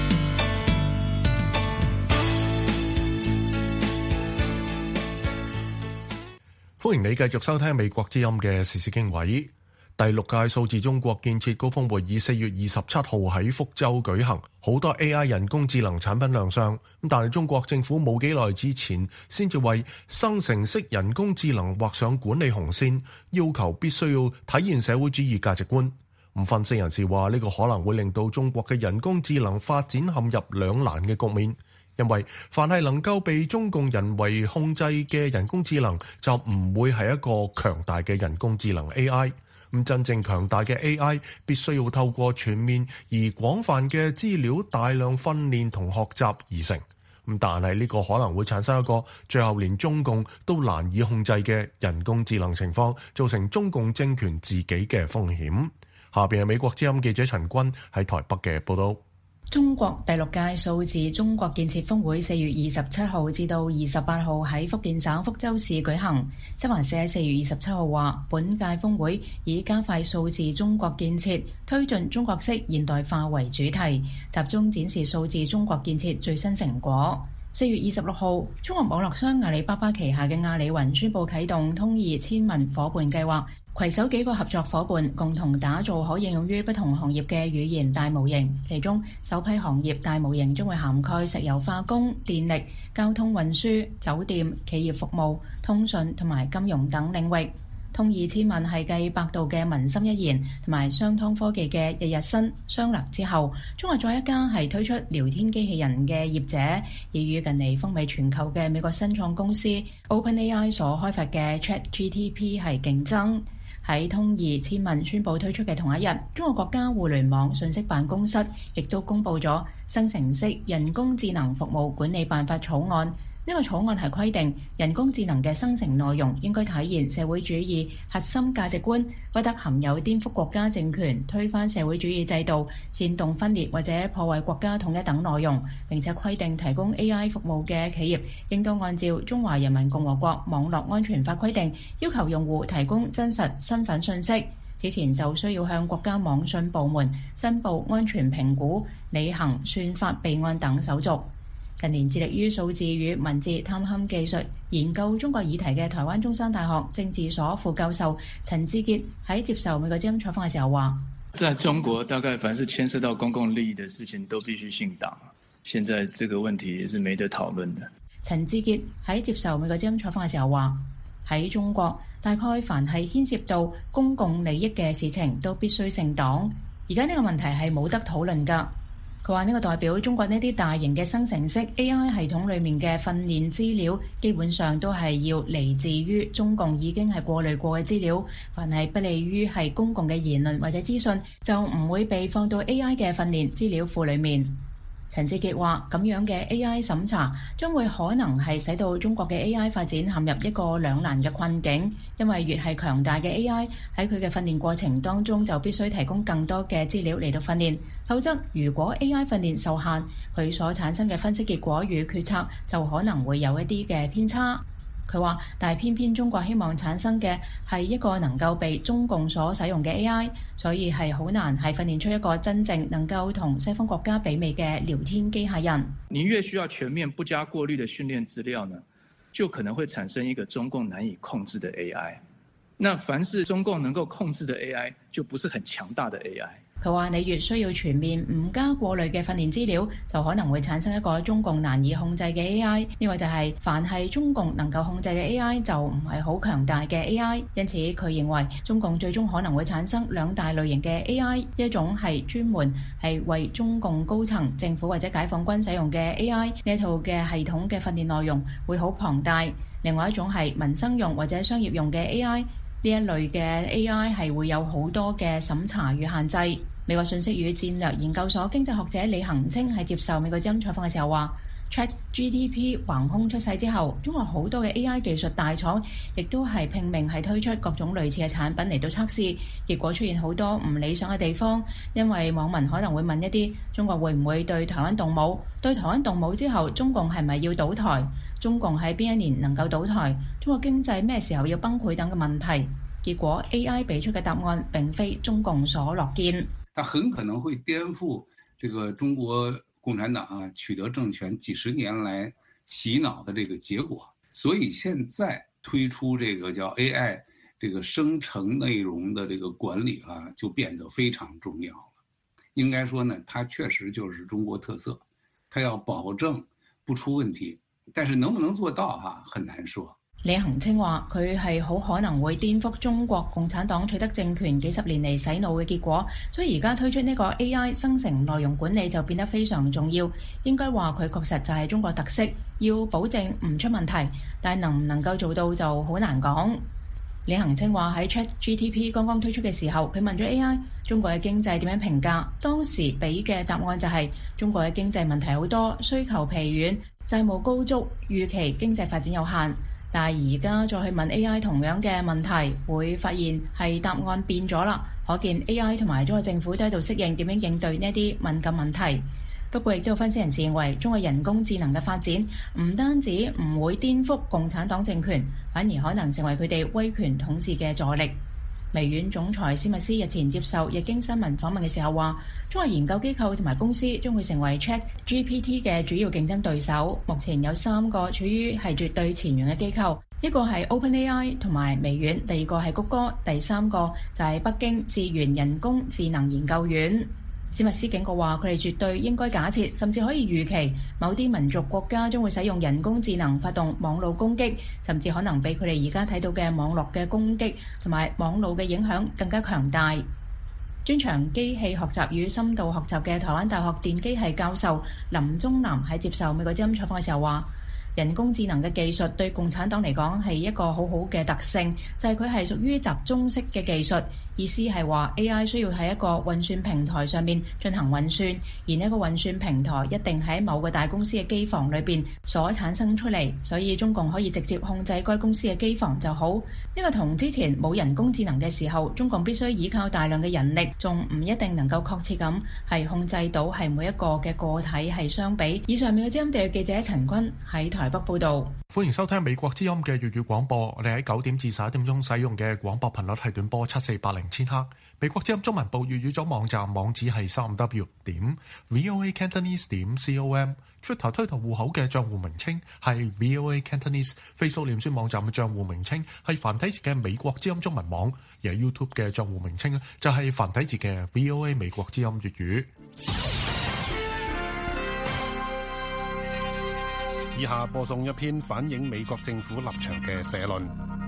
歡迎你繼續收聽美國之音嘅時事經緯。第六屆數字中國建設高峰會議四月二十七號喺福州舉行，好多 A I 人工智能產品亮相。但係中國政府冇幾耐之前先至為生成式人工智能畫上管理紅線，要求必須要體現社會主義價值觀。咁分析人士話，呢個可能會令到中國嘅人工智能發展陷入兩難嘅局面，因為凡係能夠被中共人為控制嘅人工智能，就唔會係一個強大嘅人工智能 A I。咁真正強大嘅 A I 必須要透過全面而廣泛嘅資料大量訓練同學習而成。咁但係呢個可能會產生一個最後連中共都難以控制嘅人工智能情況，造成中共政權自己嘅風險。下邊係美國之音記者陳君喺台北嘅報道。 中國第六屆數字中國建設峰會四月二十七號至到二十八號喺福建省福州市舉行。新華社喺四月二十七號話，本屆峰會以加快數字中國建設、推進中國式現代化為主題，集中展示數字中國建設最新成果。 四月二十六號，中國網絡商阿里巴巴旗下嘅阿里雲宣布啟動通義千問夥伴計劃，攜手幾個合作夥伴，共同打造可應用於不同行業嘅語言大模型。其中，首批行業大模型將會涵蓋石油化工、電力、交通運輸、酒店、企業服務、通訊同埋金融等領域。通義千問係繼百度嘅文心一言同埋商湯科技嘅日日新商量之後，中國再一家係推出聊天機器人嘅業者，已與近嚟風靡全球嘅美國新創公司 OpenAI 所開發嘅 ChatGPT 係競爭。喺通義千問宣布推出嘅同一日，中國國家互聯網信息辦公室亦都公布咗生成式人工智能服務管理辦法草案。呢個草案係規定人工智能嘅生成內容應該體現社會主義核心價值觀，不得含有顛覆國家政權、推翻社會主義制度、煽動分裂或者破壞國家統一等內容。並且規定提供 A I 服務嘅企業應當按照《中華人民共和國網絡安全法》規定，要求用戶提供真實身份信息。此前就需要向國家網信部門申報安全評估、履行算法備案等手續。近年致力於數字與文字探勘技術研究中國議題嘅台灣中山大學政治所副教授陳志傑喺接受美國之音採訪嘅時候話： 在中國，大概凡是牽涉到公共利益的事情都必須信黨。現在這個問題也是沒得討論的。 陳志傑喺接受美國之音採訪嘅時候話：喺中國，大概凡係牽涉到公共利益嘅事情都必須姓黨。而家呢個問題係冇得討論㗎。佢話呢個代表中國呢啲大型嘅生成式 A I 系統裡面嘅訓練資料，基本上都係要嚟自於中共已經係過濾過嘅資料。凡係不利於係公共嘅言論或者資訊，就唔會被放到 A I 嘅訓練資料庫裡面。陳志傑話：咁樣嘅 A I 審查將會可能係使到中國嘅 A I 發展陷入一個兩難嘅困境，因為越係強大嘅 A I 喺佢嘅訓練過程當中就必須提供更多嘅資料嚟到訓練，否則如果 A I 訓練受限，佢所產生嘅分析結果與決策就可能會有一啲嘅偏差。佢話：但係偏偏中國希望產生嘅係一個能夠被中共所使用嘅 A I， 所以係好難係訓練出一個真正能夠同西方國家媲美嘅聊天機械人。 你越需要全面不加過濾的訓練資料呢，就可能會產生一個中共難以控制的 A I。那凡是中共能夠控制的 A I， 就不是很強大的 A I。 佢話：你越需要全面唔加過濾嘅訓練資料，就可能會產生一個中共難以控制嘅 A I。呢個就係凡係中共能夠控制嘅 A I， 就唔係好強大嘅 A I。因此，佢認為中共最終可能會產生兩大類型嘅 A I， 一種係專門係為中共高層、政府或者解放軍使用嘅 A I， 呢一套嘅系統嘅訓練內容會好龐大；另外一種係民生用或者商業用嘅 A I， 呢一類嘅 A I 係會有好多嘅審查與限制。美國信息與戰略研究所經濟學者李恒清喺接受美國之音採訪嘅時候話：ChatGPT 橫空出世之後，中國好多嘅 A I 技術大廠亦都係拼命係推出各種類似嘅產品嚟到測試，結果出現好多唔理想嘅地方。因為網民可能會問一啲：中國會唔會對台灣動武？對台灣動武之後，中共係咪要倒台？中共喺邊一年能夠倒台？中國經濟咩時候要崩潰等嘅問題。結果 A I 俾出嘅答案並非中共所樂見。 它很可能會顛覆這個中國共產黨啊取得政權幾十年來洗腦的這個結果，所以現在推出這個叫 A I 這個生成內容的這個管理啊，就變得非常重要了。應該說呢，它確實就是中國特色，它要保證不出問題，但是能不能做到哈，很難說。 李恒清話：佢係好可能會顛覆中國共產黨取得政權幾十年嚟洗腦嘅結果，所以而家推出呢個 A I 生成內容管理就變得非常重要。應該話佢確實就係中國特色，要保證唔出問題，但係能唔能夠做到就好難講。李恒清話喺 ChatGPT 剛剛推出嘅時候，佢問咗 A I 中國嘅經濟點樣評價，當時俾嘅答案就係、是、中國嘅經濟問題好多，需求疲軟，債務高築，預期經濟發展有限。但係而家再去問 A I 同樣嘅問題，會發現係答案變咗啦。可見 A I 同埋中國政府都喺度適應點樣應對呢一啲敏感問題。不過亦都有分析人士認為，中國人工智能嘅發展唔單止唔會顛覆共產黨政權，反而可能成為佢哋威權統治嘅助力。 微軟總裁史密斯日前接受日經新聞訪問嘅時候話，中國研究機構同埋公司將會成為 ChatGPT 嘅主要競爭對手。目前有三個處於係絕對前沿嘅機構，一個係 OpenAI 同埋微軟，第二個係谷歌，第三個就係北京智源人工智能研究院。史密斯警告話，佢哋絕對應該假設，甚至可以預期，某啲民族國家將會使用人工智能發動網絡攻擊，甚至可能比佢哋而家睇到嘅網絡嘅攻擊同埋網絡嘅影響更加強大。專長機器學習與深度學習嘅台灣大學電機系教授林宗南喺接受美國之音採訪嘅時候話，人工智能嘅技術對共產黨嚟講係一個好好嘅特性，就係佢係屬於集中式嘅技術。意思係話 A I 需要喺一個運算平台上面進行運算，而呢個運算平台一定喺某個大公司嘅機房裏邊所產生出嚟，所以中共可以直接控制該公司嘅機房就好。呢個同之前冇人工智能嘅時候，中共必須依靠大量嘅人力，仲唔一定能夠確切咁係控制到係每一個嘅個體係相比。以上面嘅之音地記者陳君喺台北報道。 歡迎收聽美國之音嘅粵語廣播，我哋喺九點至十一點鐘使用嘅廣播頻率係短波七四八零千赫。美國之音中文部粵語組網站網址係三 w 點 voa cantonese 點 com，Twitter 推特戶口嘅賬戶名稱係 voa cantonese，Facebook 臉書網站嘅賬戶名稱係繁體字嘅美國之音中文網，而 YouTube 嘅賬戶名稱咧就係繁體字嘅 voa 美國之音粵語。 以下播送一篇反映美國政府立場嘅社論。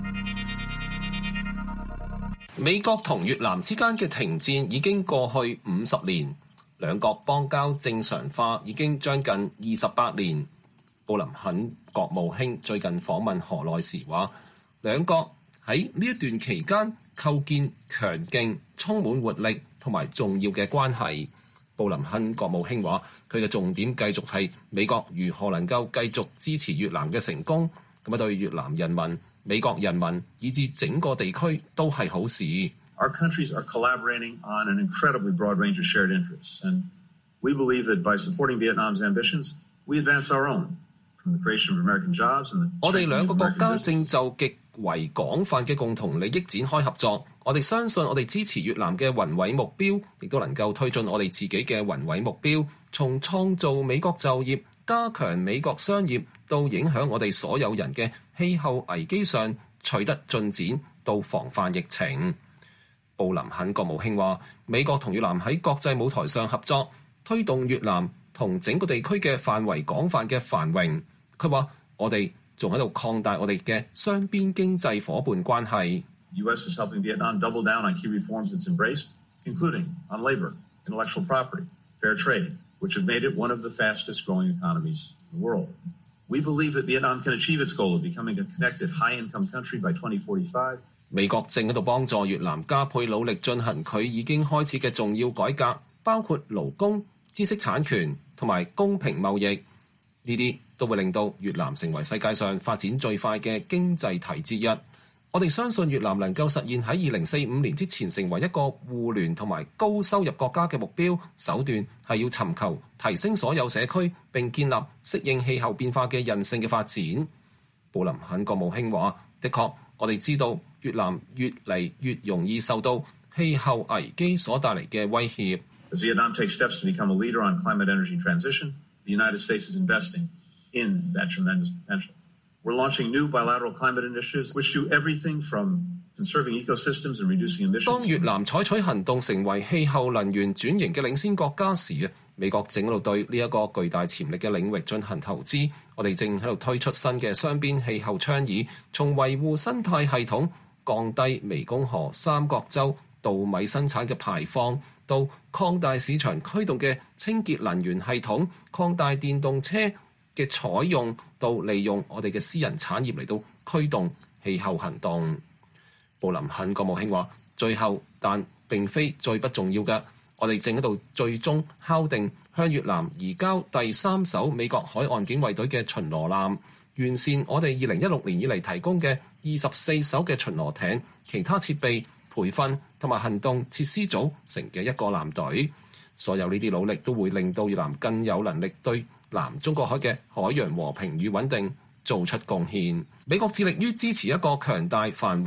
美國同越南之間嘅停戰已經過去五十年，兩國邦交正常化已經將近二十八年。布林肯國務卿最近訪問河內時話，兩國喺呢一段期間構建強勁、充滿活力同埋重要嘅關係。布林肯國務卿話，佢嘅重點繼續係美國如何能夠繼續支持越南嘅成功，咁啊對越南人民、美國人民以至整個地區都係好事。 Our countries are collaborating on an incredibly broad range of shared interests, and we believe that by supporting Vietnam's ambitions, we advance our own, from the creation of American jobs and the... 我哋兩個國家正就極為廣泛嘅共同利益展開合作。我哋相信我哋支持越南嘅宏偉目標，亦都能夠推進我哋自己嘅宏偉目標，從創造美國就業、加強美國商業到影響我哋所有人嘅氣候危機上取得進展，到防範疫情。布林肯國務卿話，美國同越南喺國際舞台上合作，推動越南同整個地區嘅範圍廣泛嘅繁榮。佢話，我哋仲喺度擴大我哋嘅雙邊經濟夥伴關係。 U S is helping Vietnam double down on key reforms it's embraced, including on labor, intellectual property, fair trade, which have made it one of the fastest growing economies in the world. We believe that Vietnam can achieve its goal of becoming a connected, high-income country by twenty forty-five. 美國正喺度幫助越南加倍努力進行佢已經開始嘅重要改革，包括勞工、知識產權同埋公平貿易。呢啲都會令到越南成為世界上發展最快嘅經濟體之一。我哋相信越南能夠實現喺二零四五年之前成為一個互聯同埋高收入國家嘅目標，手段係要尋求提升所有社區並建立適應氣候變化嘅韌性嘅發展。布林肯國務卿話，的確，我哋知道越南越嚟越容易受到氣候危機所帶嚟嘅威脅。 As Vietnam takes steps to become a leader on climate energy transition, the United States is investing in that tremendous potential. We're launching new bilateral climate initiatives, which do everything from conserving ecosystems and reducing emissions. 當越南採取行動成為氣候能源轉型嘅領先國家時，美國正喺度對呢一個巨大潛力嘅領域進行投資。我哋正喺度推出新嘅雙邊氣候倡議，從維護生態系統、降低湄公河三角洲稻米生產嘅排放，到擴大市場驅動嘅清潔能源系統，擴大電動車嘅採用，到利用我哋嘅私人產業嚟到驅動氣候行動。布林肯國務卿話，最後但並非最不重要嘅，我哋正喺度最終敲定向越南移交第三艘美國海岸警衛隊嘅巡邏艦，完善我哋二零一六年以嚟提供嘅二十四艘嘅巡邏艇、其他設備、培訓同埋行動設施組成嘅一個艦隊。所有呢啲努力都會令到越南更有能力對南中國海嘅海洋和平與穩定做出貢獻。美國致力於支持一個強大、繁榮、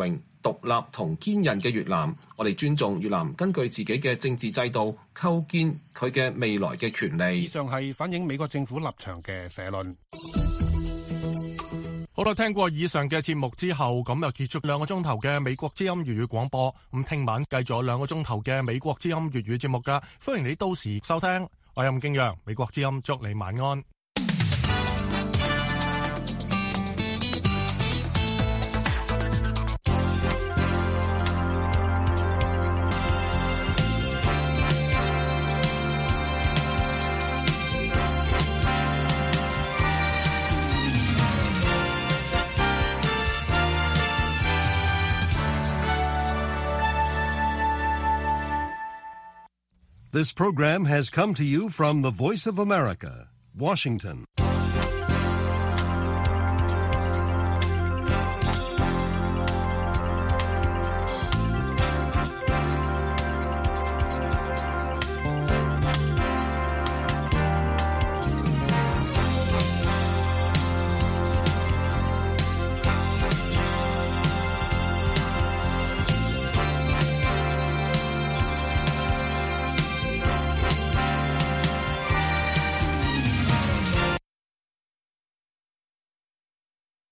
獨立同堅韌嘅越南，我哋尊重越南根據自己嘅政治制度構建佢嘅未來嘅權利。 以上係反映美國政府立場嘅社論。 好啦，聽過以上嘅節目之後，咁又結束兩個鐘頭嘅美國之音粵語廣播。咁聽晚繼續兩個鐘頭嘅美國之音粵語節目噶，歡迎你到時收聽。我係吳敬陽，美國之音祝你晚安。 This program has come to you from the Voice of America, Washington.